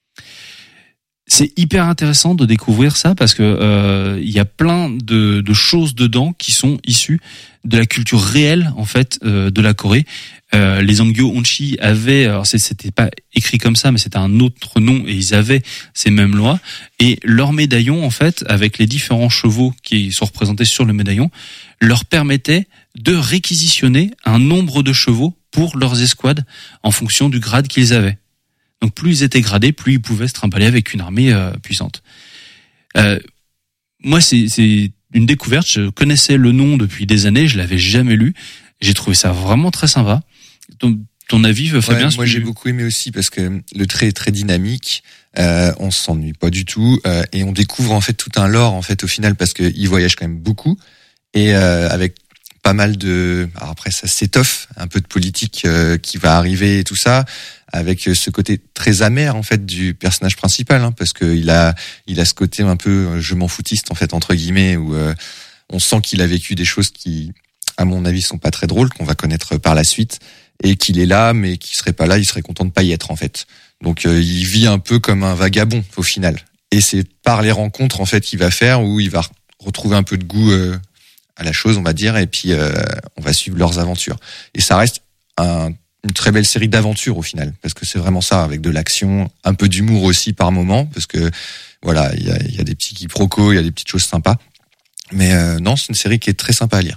C'est hyper intéressant de découvrir ça parce que euh, il y a plein de, de choses dedans qui sont issues de la culture réelle en fait euh, de la Corée. Euh, les Angyo Onchi avaient, alors c'était pas écrit comme ça, mais c'était un autre nom et ils avaient ces mêmes lois. Et leur médaillon en fait, avec les différents chevaux qui sont représentés sur le médaillon, leur permettait de réquisitionner un nombre de chevaux pour leurs escouades en fonction du grade qu'ils avaient. Donc plus ils étaient gradés, plus ils pouvaient se trimballer avec une armée euh, puissante. Euh, moi, c'est, c'est une découverte. Je connaissais le nom depuis des années, je l'avais jamais lu. J'ai trouvé ça vraiment très sympa. Ton, ton avis, Fabien? Ouais, moi, j'ai beaucoup aimé aussi parce que le trait est très dynamique. Euh, on s'ennuie pas du tout euh, et on découvre en fait tout un lore en fait au final parce que il voyage quand même beaucoup et euh, avec pas mal de. Alors après, ça s'étoffe un peu de politique euh, qui va arriver et tout ça. Avec ce côté très amer en fait du personnage principal, hein, parce que il a, il a ce côté un peu je m'en foutiste en fait entre guillemets où euh, on sent qu'il a vécu des choses qui, à mon avis, sont pas très drôles qu'on va connaître par la suite et qu'il est là mais qu'il serait pas là, il serait content de pas y être en fait. Donc euh, il vit un peu comme un vagabond au final. Et c'est par les rencontres en fait qu'il va faire où il va retrouver un peu de goût euh, à la chose, on va dire, et puis euh, on va suivre leurs aventures. Et ça reste un une très belle série d'aventures au final, parce que c'est vraiment ça, avec de l'action, un peu d'humour aussi par moment, parce que voilà, il y a, y a des petits quiproquos, il y a des petites choses sympas. Mais euh, non, c'est une série qui est très sympa à lire.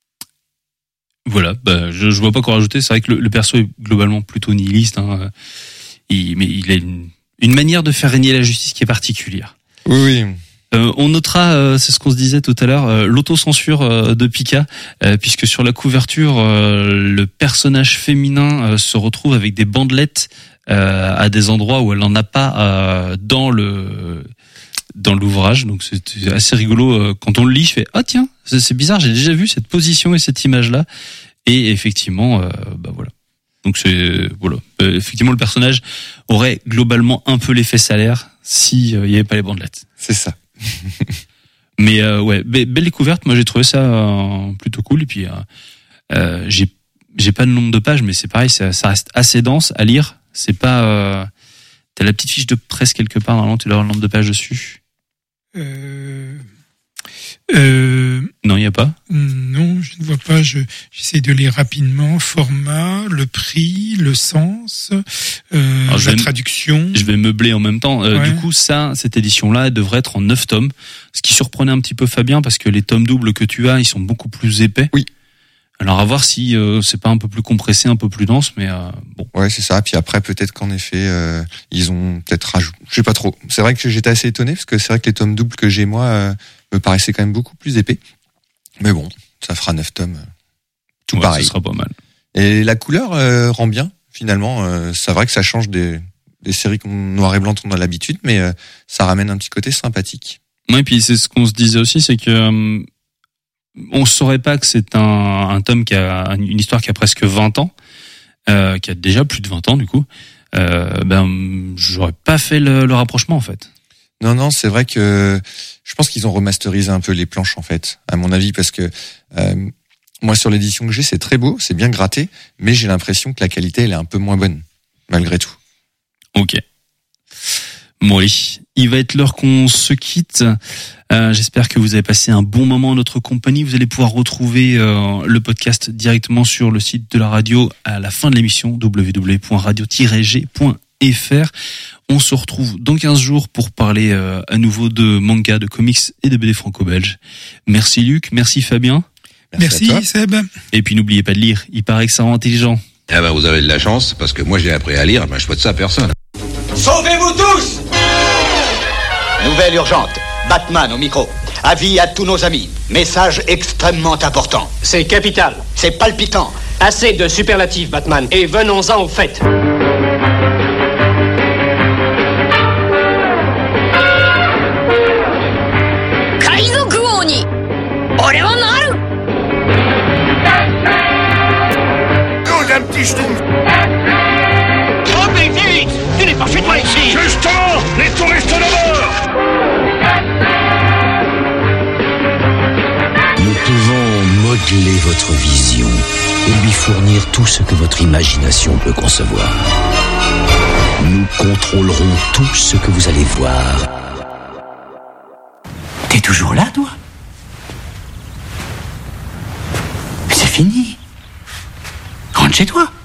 Voilà, bah, je, je vois pas quoi rajouter. C'est vrai que le, le perso est globalement plutôt nihiliste, hein. Il, mais il a une, une manière de faire régner la justice qui est particulière. Oui, oui. Euh, on notera, euh, c'est ce qu'on se disait tout à l'heure, euh, l'autocensure euh, de Pika, euh, puisque sur la couverture, euh, le personnage féminin euh, se retrouve avec des bandelettes euh, à des endroits où elle n'en a pas euh, dans le dans l'ouvrage. Donc c'est assez rigolo euh, quand on le lit. Je fais ah tiens, c'est, c'est bizarre, j'ai déjà vu cette position et cette image là. Et effectivement, euh, bah voilà. Donc c'est voilà, euh, effectivement le personnage aurait globalement un peu l'effet salaire si il euh, y avait pas les bandelettes. C'est ça. Mais euh, ouais, be- belle découverte. Moi, j'ai trouvé ça euh, plutôt cool. Et puis, euh, euh, j'ai j'ai pas le nombre de pages, mais c'est pareil, ça, ça reste assez dense à lire. C'est pas. Euh, t'as la petite fiche de presse quelque part. Normalement, tu dois avoir le nombre de pages dessus. Euh... Euh... Non, il y a pas. Non, je ne vois pas. Je, j'essaie de lire rapidement. Format, le prix, le sens, euh, Alors, je la vais traduction. Je vais meubler en même temps. Euh, Ouais. Du coup, ça, cette édition-là, elle devrait être en neuf tomes. Ce qui surprenait un petit peu Fabien, parce que les tomes doubles que tu as, ils sont beaucoup plus épais. Oui. Alors à voir si euh, c'est pas un peu plus compressé, un peu plus dense, mais euh, bon. Ouais, c'est ça. Puis après, peut-être qu'en effet, euh, ils ont peut-être rajouté. Je sais pas trop. C'est vrai que j'étais assez étonné parce que c'est vrai que les tomes doubles que j'ai moi euh, me paraissaient quand même beaucoup plus épais. Mais bon, ça fera neuf tomes. euh, Tout Ouais, pareil. Ce sera pas mal. Et la couleur euh, rend bien finalement. Euh, c'est vrai que ça change des, des séries comme noir et blanc qu'on a l'habitude, mais euh, ça ramène un petit côté sympathique. Ouais, et puis c'est ce qu'on se disait aussi, c'est que euh, on saurait pas que c'est un, un tome qui a une histoire qui a presque vingt ans, euh, qui a déjà plus de vingt ans du coup. Euh, ben, j'aurais pas fait le, le rapprochement en fait. Non, non, c'est vrai que je pense qu'ils ont remasterisé un peu les planches en fait, à mon avis, parce que euh, moi sur l'édition que j'ai, c'est très beau, c'est bien gratté, mais j'ai l'impression que la qualité elle est un peu moins bonne, malgré tout. Ok. Bon, allez, il va être l'heure qu'on se quitte. Euh, j'espère que vous avez passé un bon moment en notre compagnie. Vous allez pouvoir retrouver euh, le podcast directement sur le site de la radio à la fin de l'émission, w w w point radio tiret g point f r. On se retrouve dans quinze jours pour parler euh, à nouveau de manga, de comics et de B D franco-belge. Merci Luc, merci Fabien. Merci, à toi. Seb. Et puis n'oubliez pas de lire, il paraît que ça rend intelligent. Eh ben, vous avez de la chance, parce que moi j'ai appris à lire, ben, je souhaite ça à personne. Sauvez-vous tous! Nouvelle urgente. Batman au micro. Avis à tous nos amis. Message extrêmement important. C'est capital. C'est palpitant. Assez de superlatifs, Batman. Et venons-en au fait. Nous, un petit schtroumpf. Oh, mais vite! Tu n'es pas chez toi ici! Justement, les touristes d'abord. Nous pouvons modeler votre vision et lui fournir tout ce que votre imagination peut concevoir. Nous contrôlerons tout ce que vous allez voir. T'es toujours là, toi? fini. Rentre chez toi.